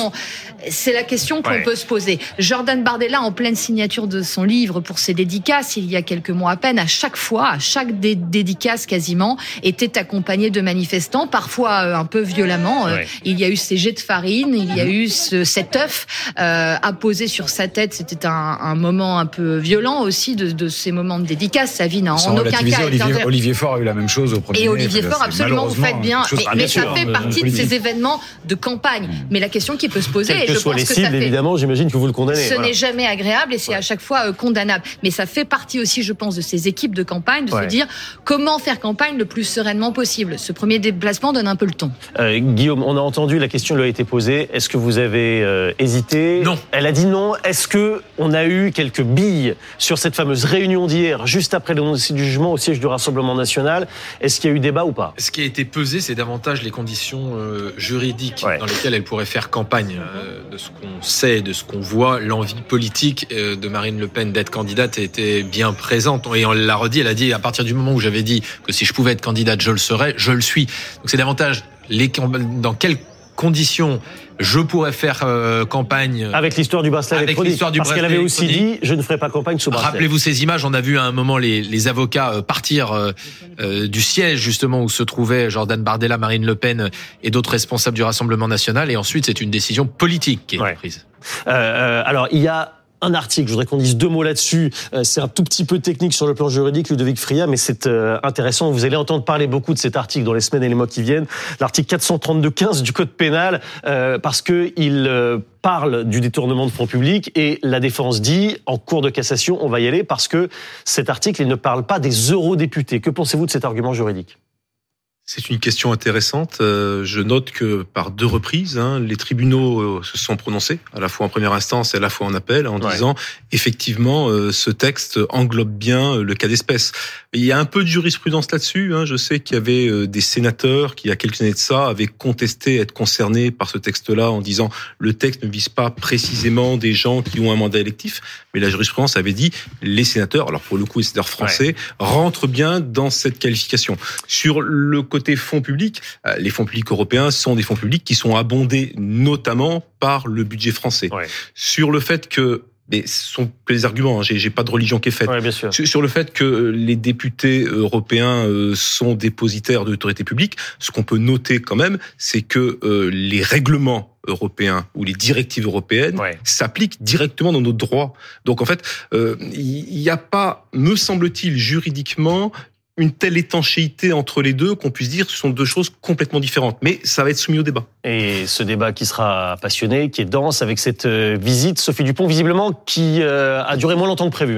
C'est la question qu'on peut se poser. Jordan Bardella, en pleine signature de son livre pour ses dédicaces, il y a quelques mois à peine, à chaque dédicace quasiment, était accompagné de manifestants, parfois un peu violemment. Il y a eu ces jets de farine, il y a eu cet œuf apposé sur sa tête. C'était un moment un peu violent aussi de ces moments de dédicace. Savine n'a en aucun cas... Olivier Faure a eu la même chose au premier. Et Olivier Faure, absolument, vous faites bien. Mais ça fait partie de ces événements de campagne. Mais la question qui peut se poser... Que soient les cibles, évidemment, j'imagine que vous le condamnez. Ce n'est jamais agréable et c'est à chaque fois condamnable. Mais ça fait partie aussi, je pense, de ces équipes de campagne, de se dire comment faire campagne le plus sereinement possible. Ce premier déplacement donne un peu le ton. Guillaume, on a entendu, la question lui a été posée. Est-ce que vous avez hésité ? Non. Elle a dit non. Est-ce que On a eu quelques billes sur cette fameuse réunion d'hier, juste après l'énoncé du jugement au siège du Rassemblement national. Est-ce qu'il y a eu débat ou pas ? Ce qui a été pesé, c'est davantage les conditions juridiques dans lesquelles elle pourrait faire campagne. De ce qu'on sait, de ce qu'on voit, l'envie politique de Marine Le Pen d'être candidate était bien présente. Et on l'a redit, elle a dit à partir du moment où j'avais dit que si je pouvais être candidate, je le serais, je le suis. Donc c'est davantage dans quelles conditions je pourrais faire campagne avec l'histoire du bracelet électronique, parce qu'elle avait aussi dit je ne ferai pas campagne sous bracelet. Rappelez-vous ces images, on a vu à un moment les avocats partir du siège justement où se trouvaient Jordan Bardella, Marine Le Pen et d'autres responsables du Rassemblement national, et ensuite c'est une décision politique qui est prise. Alors il y a un article, je voudrais qu'on dise deux mots là-dessus. C'est un tout petit peu technique sur le plan juridique, Ludovic Fria, mais c'est intéressant. Vous allez entendre parler beaucoup de cet article dans les semaines et les mois qui viennent. L'article 432-15 du Code pénal, parce que il parle du détournement de fonds publics, et la défense dit, en cour de cassation, on va y aller, parce que cet article, il ne parle pas des eurodéputés. Que pensez-vous de cet argument juridique ? C'est une question intéressante. Je note que par deux reprises, les tribunaux se sont prononcés, à la fois en première instance et à la fois en appel, en disant effectivement ce texte englobe bien le cas d'espèce. Il y a un peu de jurisprudence là-dessus. Je sais qu'il y avait des sénateurs qui, il y a quelques années de ça, avaient contesté être concernés par ce texte-là en disant le texte ne vise pas précisément des gens qui ont un mandat électif, mais la jurisprudence avait dit les sénateurs, alors pour le coup les sénateurs français, rentrent bien dans cette qualification. Sur le côté fonds publics, les fonds publics européens sont des fonds publics qui sont abondés notamment par le budget français. Sur le fait que, mais ce sont que les arguments, j'ai pas de religion qui est faite. Bien sûr. Sur le fait que les députés européens sont dépositaires de l'autorité publique, ce qu'on peut noter quand même, c'est que les règlements européens ou les directives européennes s'appliquent directement dans notre droit. Donc en fait, il n'y a pas, me semble-t-il, juridiquement, une telle étanchéité entre les deux qu'on puisse dire que ce sont deux choses complètement différentes. Mais ça va être soumis au débat. Et ce débat qui sera passionné, qui est dense, avec cette visite, Sophie Dupont, visiblement, qui a duré moins longtemps que prévu.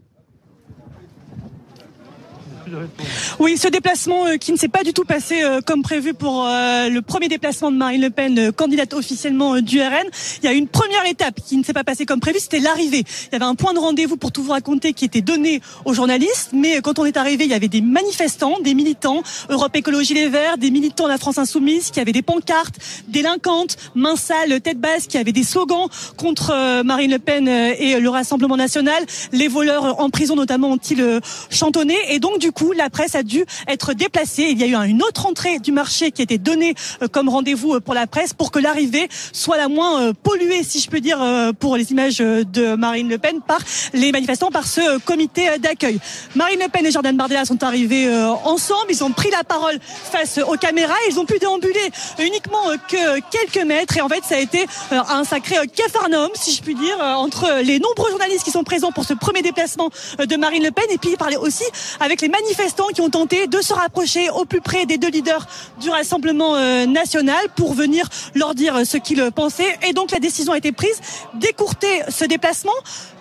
Oui, ce déplacement qui ne s'est pas du tout passé comme prévu pour le premier déplacement de Marine Le Pen, candidate officiellement du RN. Il y a une première étape qui ne s'est pas passée comme prévu, c'était l'arrivée. Il y avait un point de rendez-vous pour tout vous raconter qui était donné aux journalistes, mais quand on est arrivé, il y avait des manifestants, des militants, Europe Écologie Les Verts, des militants de la France Insoumise qui avaient des pancartes, délinquantes, mains sales, tête basse, qui avaient des slogans contre Marine Le Pen et le Rassemblement national. Les voleurs en prison notamment ont-ils chantonné, et donc du coup la presse a dû être déplacée. Il y a eu une autre entrée du marché qui a été donnée comme rendez-vous pour la presse pour que l'arrivée soit la moins polluée, si je peux dire, pour les images de Marine Le Pen par les manifestants, par ce comité d'accueil. Marine Le Pen et Jordan Bardella sont arrivés ensemble, ils ont pris la parole face aux caméras, ils ont pu déambuler uniquement que quelques mètres, et en fait ça a été un sacré capharnaüm, si je puis dire, entre les nombreux journalistes qui sont présents pour ce premier déplacement de Marine Le Pen, et puis parler aussi avec les manifestants qui ont tenté de se rapprocher au plus près des deux leaders du Rassemblement national pour venir leur dire ce qu'ils pensaient. Et donc la décision a été prise d'écourter ce déplacement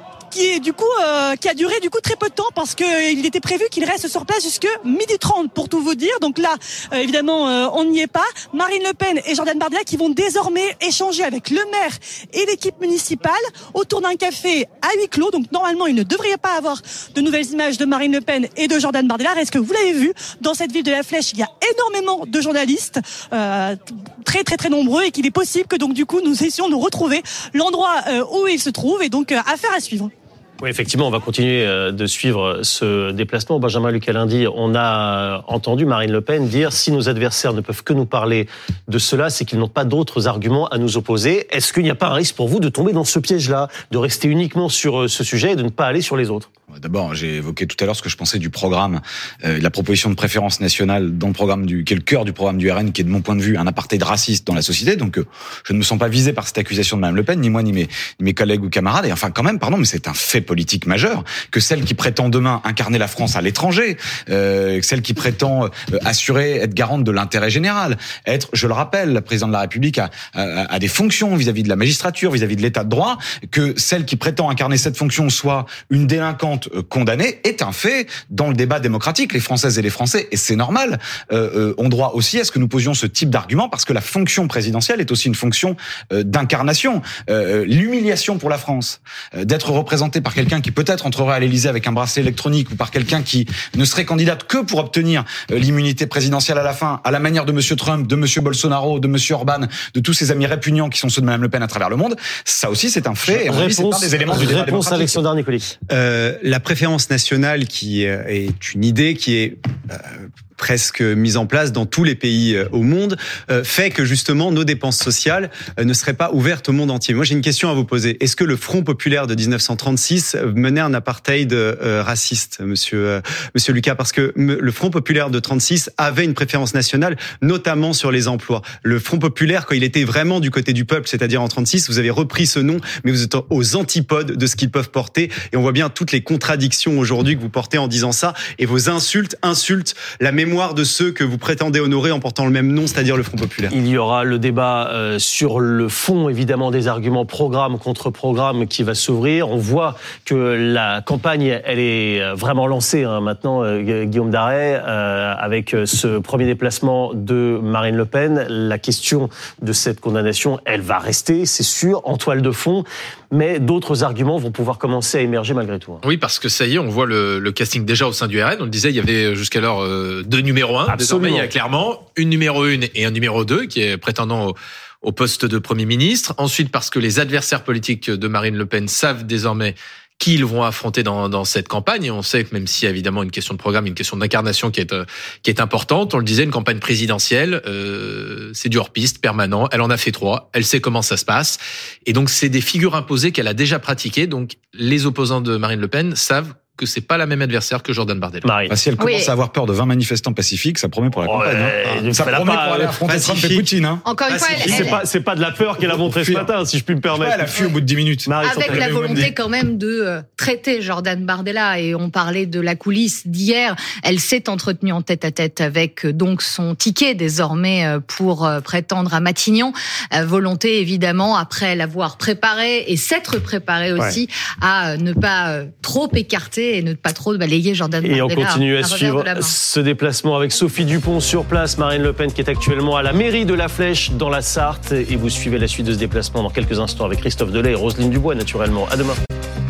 qui a duré du coup très peu de temps, parce que il était prévu qu'il reste sur place jusque 12h30 pour tout vous dire. Donc là, évidemment, on n'y est pas. Marine Le Pen et Jordan Bardella qui vont désormais échanger avec le maire et l'équipe municipale autour d'un café à huis clos. Donc normalement, il ne devrait pas avoir de nouvelles images de Marine Le Pen et de Jordan Bardella. Est-ce que vous l'avez vu, dans cette ville de la Flèche, il y a énormément de journalistes, très très très nombreux, et qu'il est possible que donc du coup nous essayons de retrouver l'endroit où ils se trouvent, et donc affaire à suivre. Oui, effectivement, on va continuer de suivre ce déplacement. Benjamin Lucas-Lundi, on a entendu Marine Le Pen dire « Si nos adversaires ne peuvent que nous parler de cela, c'est qu'ils n'ont pas d'autres arguments à nous opposer ». Est-ce qu'il n'y a pas un risque pour vous de tomber dans ce piège-là, de rester uniquement sur ce sujet et de ne pas aller sur les autres ? D'abord, j'ai évoqué tout à l'heure ce que je pensais du programme, la proposition de préférence nationale dans le programme qui est le cœur du programme du RN, qui est de mon point de vue un apartheid raciste dans la société. Donc, je ne me sens pas visé par cette accusation de Mme Le Pen, ni moi, ni mes collègues ou camarades. Et enfin, quand même, pardon, mais c'est un fait politique majeur que celle qui prétend demain incarner la France à l'étranger, celle qui prétend être garante de l'intérêt général, je le rappelle, la présidente de la République a des fonctions vis-à-vis de la magistrature, vis-à-vis de l'état de droit, que celle qui prétend incarner cette fonction soit une délinquante présidente condamnée est un fait dans le débat démocratique. Les Françaises et les Français, et c'est normal, ont droit aussi à ce que nous posions ce type d'argument, parce que la fonction présidentielle est aussi une fonction d'incarnation. L'humiliation pour la France d'être représentée par quelqu'un qui peut-être entrerait à l'Élysée avec un bracelet électronique, ou par quelqu'un qui ne serait candidate que pour obtenir l'immunité présidentielle à la fin, à la manière de monsieur Trump, de monsieur Bolsonaro, de monsieur Orban, de tous ces amis répugnants qui sont ceux de madame Le Pen à travers le monde, ça aussi c'est un fait. Et c'est un des éléments du débat démocratique. Alexandre Nicoli. La préférence nationale qui est une idée qui est presque mise en place dans tous les pays au monde, fait que justement nos dépenses sociales ne seraient pas ouvertes au monde entier. Moi j'ai une question à vous poser. Est-ce que le Front populaire de 1936 menait un apartheid raciste, monsieur Lucas? Parce que le Front populaire de 36 avait une préférence nationale, notamment sur les emplois. Le Front populaire, quand il était vraiment du côté du peuple, c'est-à-dire en 36, vous avez repris ce nom, mais vous êtes aux antipodes de ce qu'ils peuvent porter. Et on voit bien toutes les contradictions aujourd'hui que vous portez en disant ça, et vos insultes la mémoire de ceux que vous prétendez honorer en portant le même nom, c'est-à-dire le Front populaire. Il y aura le débat sur le fond, évidemment, des arguments programme contre programme qui va s'ouvrir. On voit que la campagne, elle est vraiment lancée maintenant, Guillaume Darey, avec ce premier déplacement de Marine Le Pen. La question de cette condamnation, elle va rester, c'est sûr, en toile de fond, mais d'autres arguments vont pouvoir commencer à émerger malgré tout. Oui, parce que ça y est, on voit le casting déjà au sein du RN. On le disait, il y avait jusqu'alors deux numéro 1. Désormais, il y a clairement une numéro 1 et un numéro 2 qui est prétendant au poste de Premier ministre. Ensuite, parce que les adversaires politiques de Marine Le Pen savent désormais qui ils vont affronter dans cette campagne. Et on sait que même s'il y a évidemment une question de programme, une question d'incarnation qui est importante, on le disait, une campagne présidentielle, c'est du hors-piste permanent. Elle en a fait 3. Elle sait comment ça se passe. Et donc, c'est des figures imposées qu'elle a déjà pratiquées. Donc, les opposants de Marine Le Pen savent que c'est pas la même adversaire que Jordan Bardella. Si elle commence à avoir peur de 20 manifestants pacifiques, ça promet pour la campagne. Ça promet pour aller affronter Trump et Poutine. Encore une fois, c'est pas de la peur qu'elle a montrée ce matin, si je puis me permettre. Elle a fui au bout de 10 minutes. Avec la volonté quand même de traiter Jordan Bardella. Et on parlait de la coulisse d'hier. Elle s'est entretenue en tête-à-tête avec donc son ticket désormais pour prétendre à Matignon. Volonté évidemment, après l'avoir préparé et s'être préparé aussi à ne pas trop écarter et ne pas trop balayer Jordan Bardella. Et on continue à suivre ce déplacement avec Sophie Dupont sur place, Marine Le Pen qui est actuellement à la mairie de La Flèche dans la Sarthe. Et vous suivez la suite de ce déplacement dans quelques instants avec Christophe Delay et Roselyne Dubois naturellement. À demain.